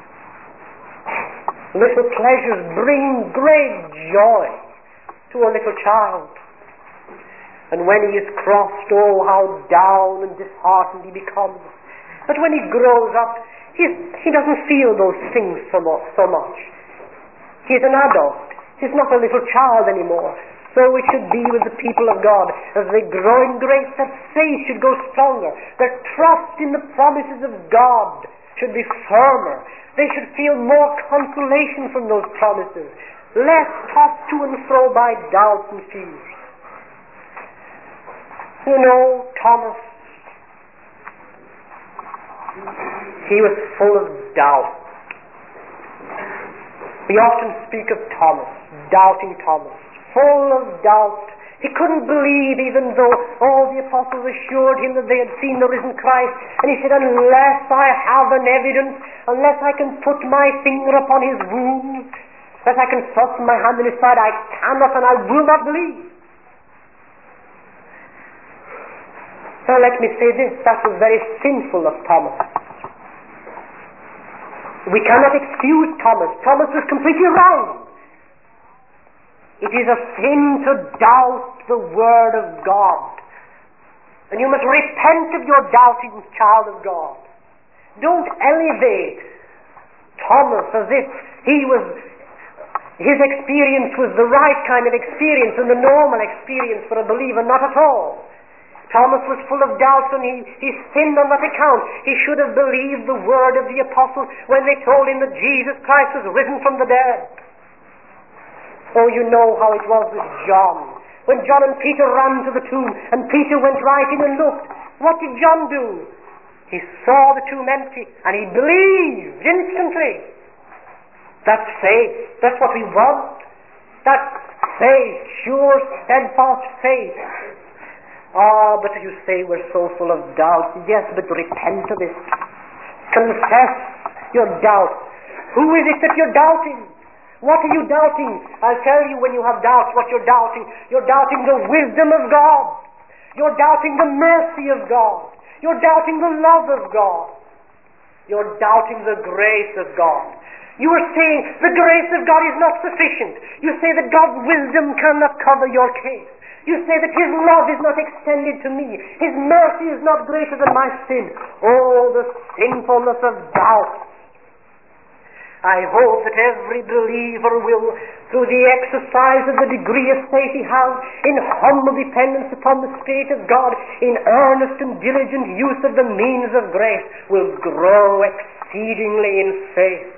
little pleasures bring great joy to a little child. And when he is crossed, oh, how down and disheartened he becomes. But when he grows up, he, he doesn't feel those things so, mo- so much. He's an adult. He's not a little child anymore. So it should be with the people of God. As they grow in grace, their faith should go stronger. Their trust in the promises of God should be firmer. They should feel more consolation from those promises, less tossed to and fro by doubts and fears. You know, Thomas, he was full of doubt. We often speak of Thomas, doubting Thomas, full of doubt. He couldn't believe, even though all the apostles assured him that they had seen the risen Christ. And he said, unless I have an evidence, unless I can put my finger upon his wounds, unless I can thrust my hand in his side, I cannot and I will not believe. Now let me say this, that was very sinful of Thomas. We cannot excuse Thomas. Thomas was completely wrong. It is a sin to doubt the Word of God. And you must repent of your doubting, child of God. Don't elevate Thomas as if he was, his experience was the right kind of experience and the normal experience for a believer. Not at all. Thomas was full of doubts, and he, he sinned on that account. He should have believed the word of the apostles when they told him that Jesus Christ was risen from the dead. Oh, you know how it was with John. When John and Peter ran to the tomb, and Peter went right in and looked, what did John do? He saw the tomb empty, and he believed instantly. That's faith. That's what we want. That's faith, sure, steadfast faith. Ah, but you say we're so full of doubt. Yes, but repent of it. Confess your doubt. Who is it that you're doubting? What are you doubting? I'll tell you when you have doubts what you're doubting. You're doubting the wisdom of God. You're doubting the mercy of God. You're doubting the love of God. You're doubting the grace of God. You are saying the grace of God is not sufficient. You say that God's wisdom cannot cover your case. You say that His love is not extended to me. His mercy is not greater than my sin. Oh, the sinfulness of doubt. I hope that every believer will, through the exercise of the degree of faith he has, in humble dependence upon the Spirit of God, in earnest and diligent use of the means of grace, will grow exceedingly in faith.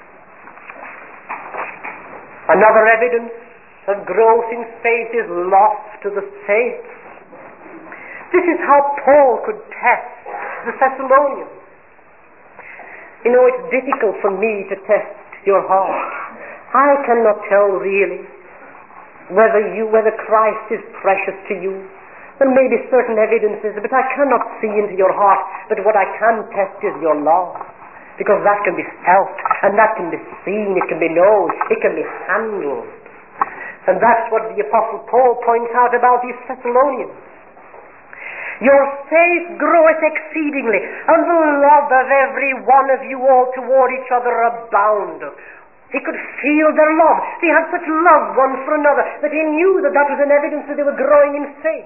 Another evidence of growth in faith is loss to the saints. This is how Paul could test the Thessalonians. You know, it's difficult for me to test your heart. I cannot tell really whether you, whether Christ is precious to you. There may be certain evidences, but I cannot see into your heart. But what I can test is your love, because that can be felt, and that can be seen, it can be known, it can be handled. And that's what the Apostle Paul points out about these Thessalonians. Your faith groweth exceedingly, and the love of every one of you all toward each other aboundeth. He could feel their love. They had such love one for another that he knew that that was an evidence that they were growing in faith.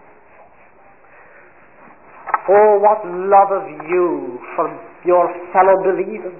Oh, what love of you for your fellow believers.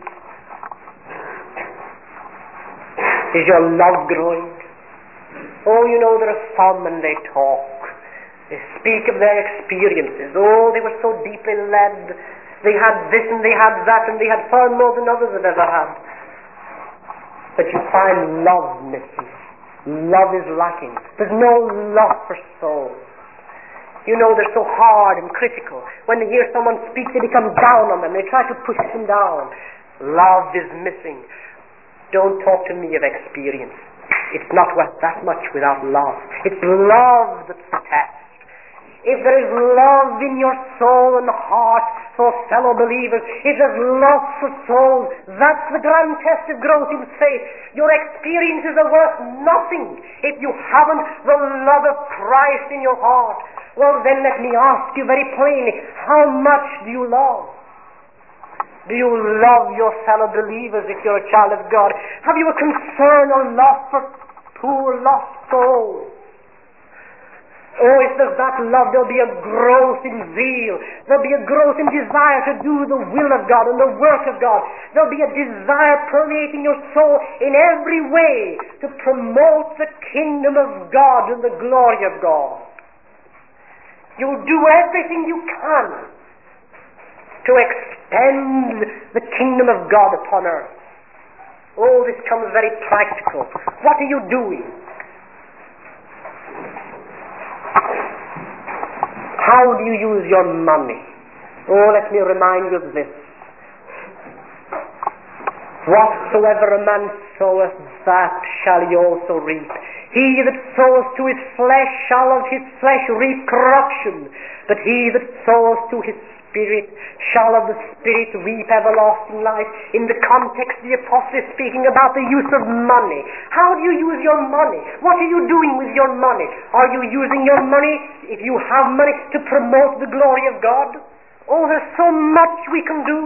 Is your love growing? Oh, you know, there are some and they talk. They speak of their experiences. Oh, they were so deeply led They had this and they had that, and they had far more than others had ever had. But you find love missing. Love is lacking. There's no love for souls. You know, they're so hard and critical. When they hear someone speak, they become down on them. They try to push them down. Love is missing. Don't talk to me of experience. It's not worth that much without love. It's love that's the test. If there is love in your soul and heart for fellow believers, if there's love for souls, that's the grand test of growth in faith. Your experiences are worth nothing if you haven't the love of Christ in your heart. Well, then let me ask you very plainly, how much do you love? Do you love your fellow believers if you're a child of God? Have you a concern or love for poor lost souls? Oh, if there's that love, there'll be a growth in zeal. There'll be a growth in desire to do the will of God and the work of God. There'll be a desire permeating your soul in every way to promote the kingdom of God and the glory of God. You'll do everything you can to extend the kingdom of God upon earth. Oh, this comes very practical. What are you doing? How do you use your money? Oh, let me remind you of this. Whatsoever a man soweth, that shall he also reap. He that sows to his flesh shall of his flesh reap corruption, but he that sows to his Spirit shall of the Spirit reap everlasting life. In the context, the apostle is speaking about the use of money. How do you use your money? What are you doing with your money? Are you using your money, if you have money, to promote the glory of God? Oh, there's so much we can do.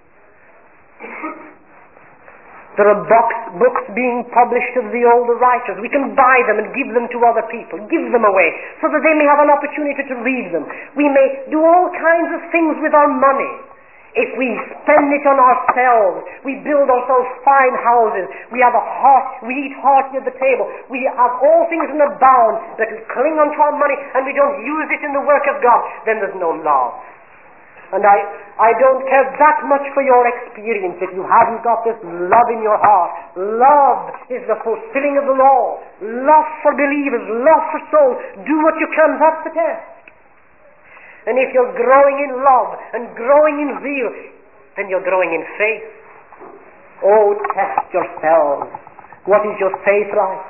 There are books, books being published of the older writers. We can buy them and give them to other people, give them away, so that they may have an opportunity to read them. We may do all kinds of things with our money. If we spend it on ourselves, we build ourselves fine houses, we have a heart, we eat hearty at the table, we have all things in abound that we cling onto our money and we don't use it in the work of God, then there's no love. And I, I don't care that much for your experience if you haven't got this love in your heart. Love is the fulfilling of the law. Love for believers, love for souls. Do what you can, that's the test. And if you're growing in love and growing in zeal, then you're growing in faith. Oh, test yourselves. What is your faith like?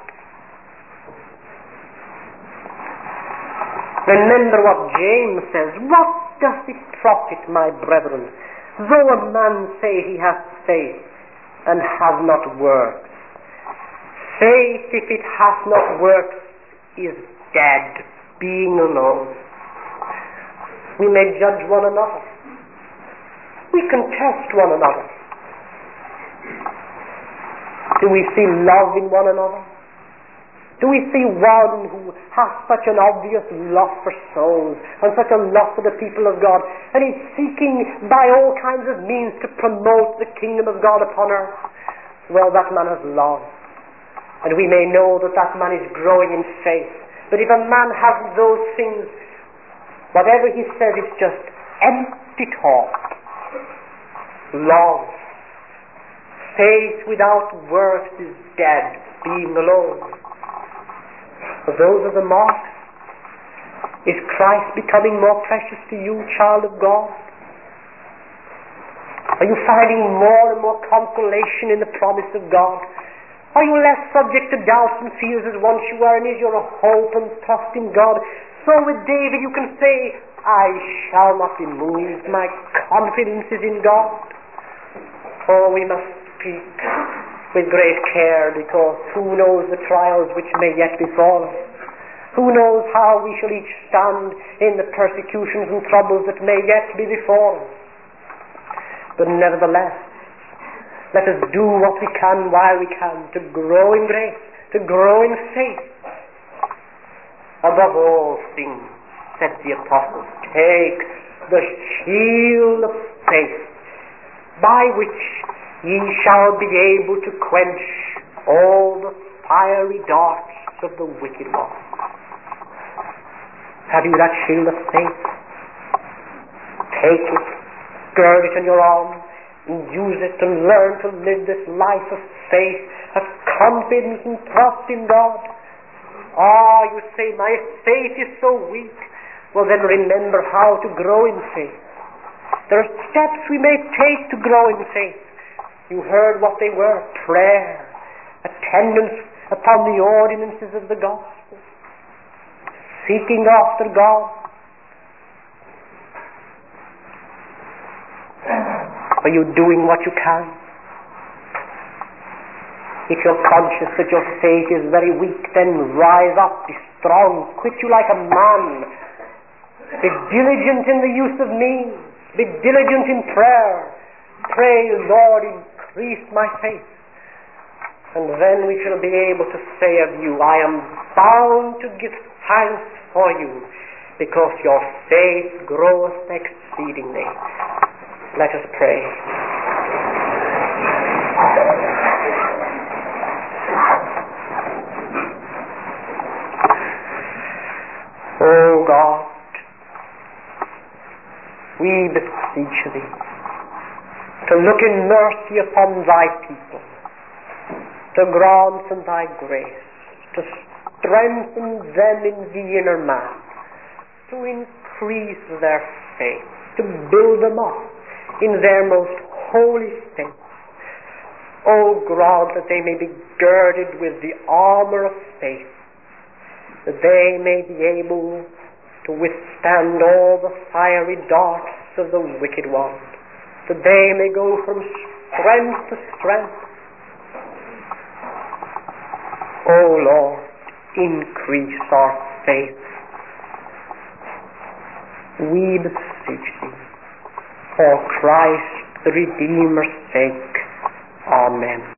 Remember what James says. What doth it profit, my brethren, though a man say he hath faith and have not works? Faith, if it hath not works, is dead, being alone. We may judge one another. We can test one another. Do we see love in one another? Do we see one who has such an obvious love for souls and such a love for the people of God, and is seeking by all kinds of means to promote the kingdom of God upon earth? Well, that man has love, and we may know that that man is growing in faith. But if a man hasn't those things, whatever he says is just empty talk. Love. Faith without works is dead, being alone. Those are the marks. Is Christ becoming more precious to you, child of God? Are you finding more and more consolation in the promise of God? Are you less subject to doubts and fears as once you were, and is your hope and trust in God? So with David you can say, I shall not be moved, my confidence is in God. Oh, we must speak with great care, because who knows the trials which may yet befall us? Who knows how we shall each stand in the persecutions and troubles that may yet be before us? But nevertheless, let us do what we can while we can to grow in grace, to grow in faith. Above all things, said the apostle, take the shield of faith, by which ye shall be able to quench all the fiery darts of the wicked one. Have you that shield of faith? Take it gird it in your arms and use it and learn to live this life of faith, of confidence and trust in God. Ah, you say, my faith is so weak. Well, then remember how to grow in faith. There are steps we may take to grow in faith. You heard what they were: prayer, attendance upon the ordinances of the gospel, seeking after God. Are you doing what you can? If you're conscious that your faith is very weak, then rise up, be strong, quit you like a man. Be diligent in the use of means. Be diligent in prayer. Pray, Lord, increase my faith. And then we shall be able to say of you, I am bound to give thanks for you, because your faith groweth exceedingly. Let us pray. Oh God, we beseech thee to look in mercy upon thy people, to grant them thy grace, to strengthen them in the inner man, to increase their faith, to build them up in their most holy faith. Oh, grant that they may be girded with the armor of faith, that they may be able to withstand all the fiery darts of the wicked one, that they may go from strength to strength. Oh Lord, increase our faith, we beseech thee, for Christ the Redeemer's sake. Amen.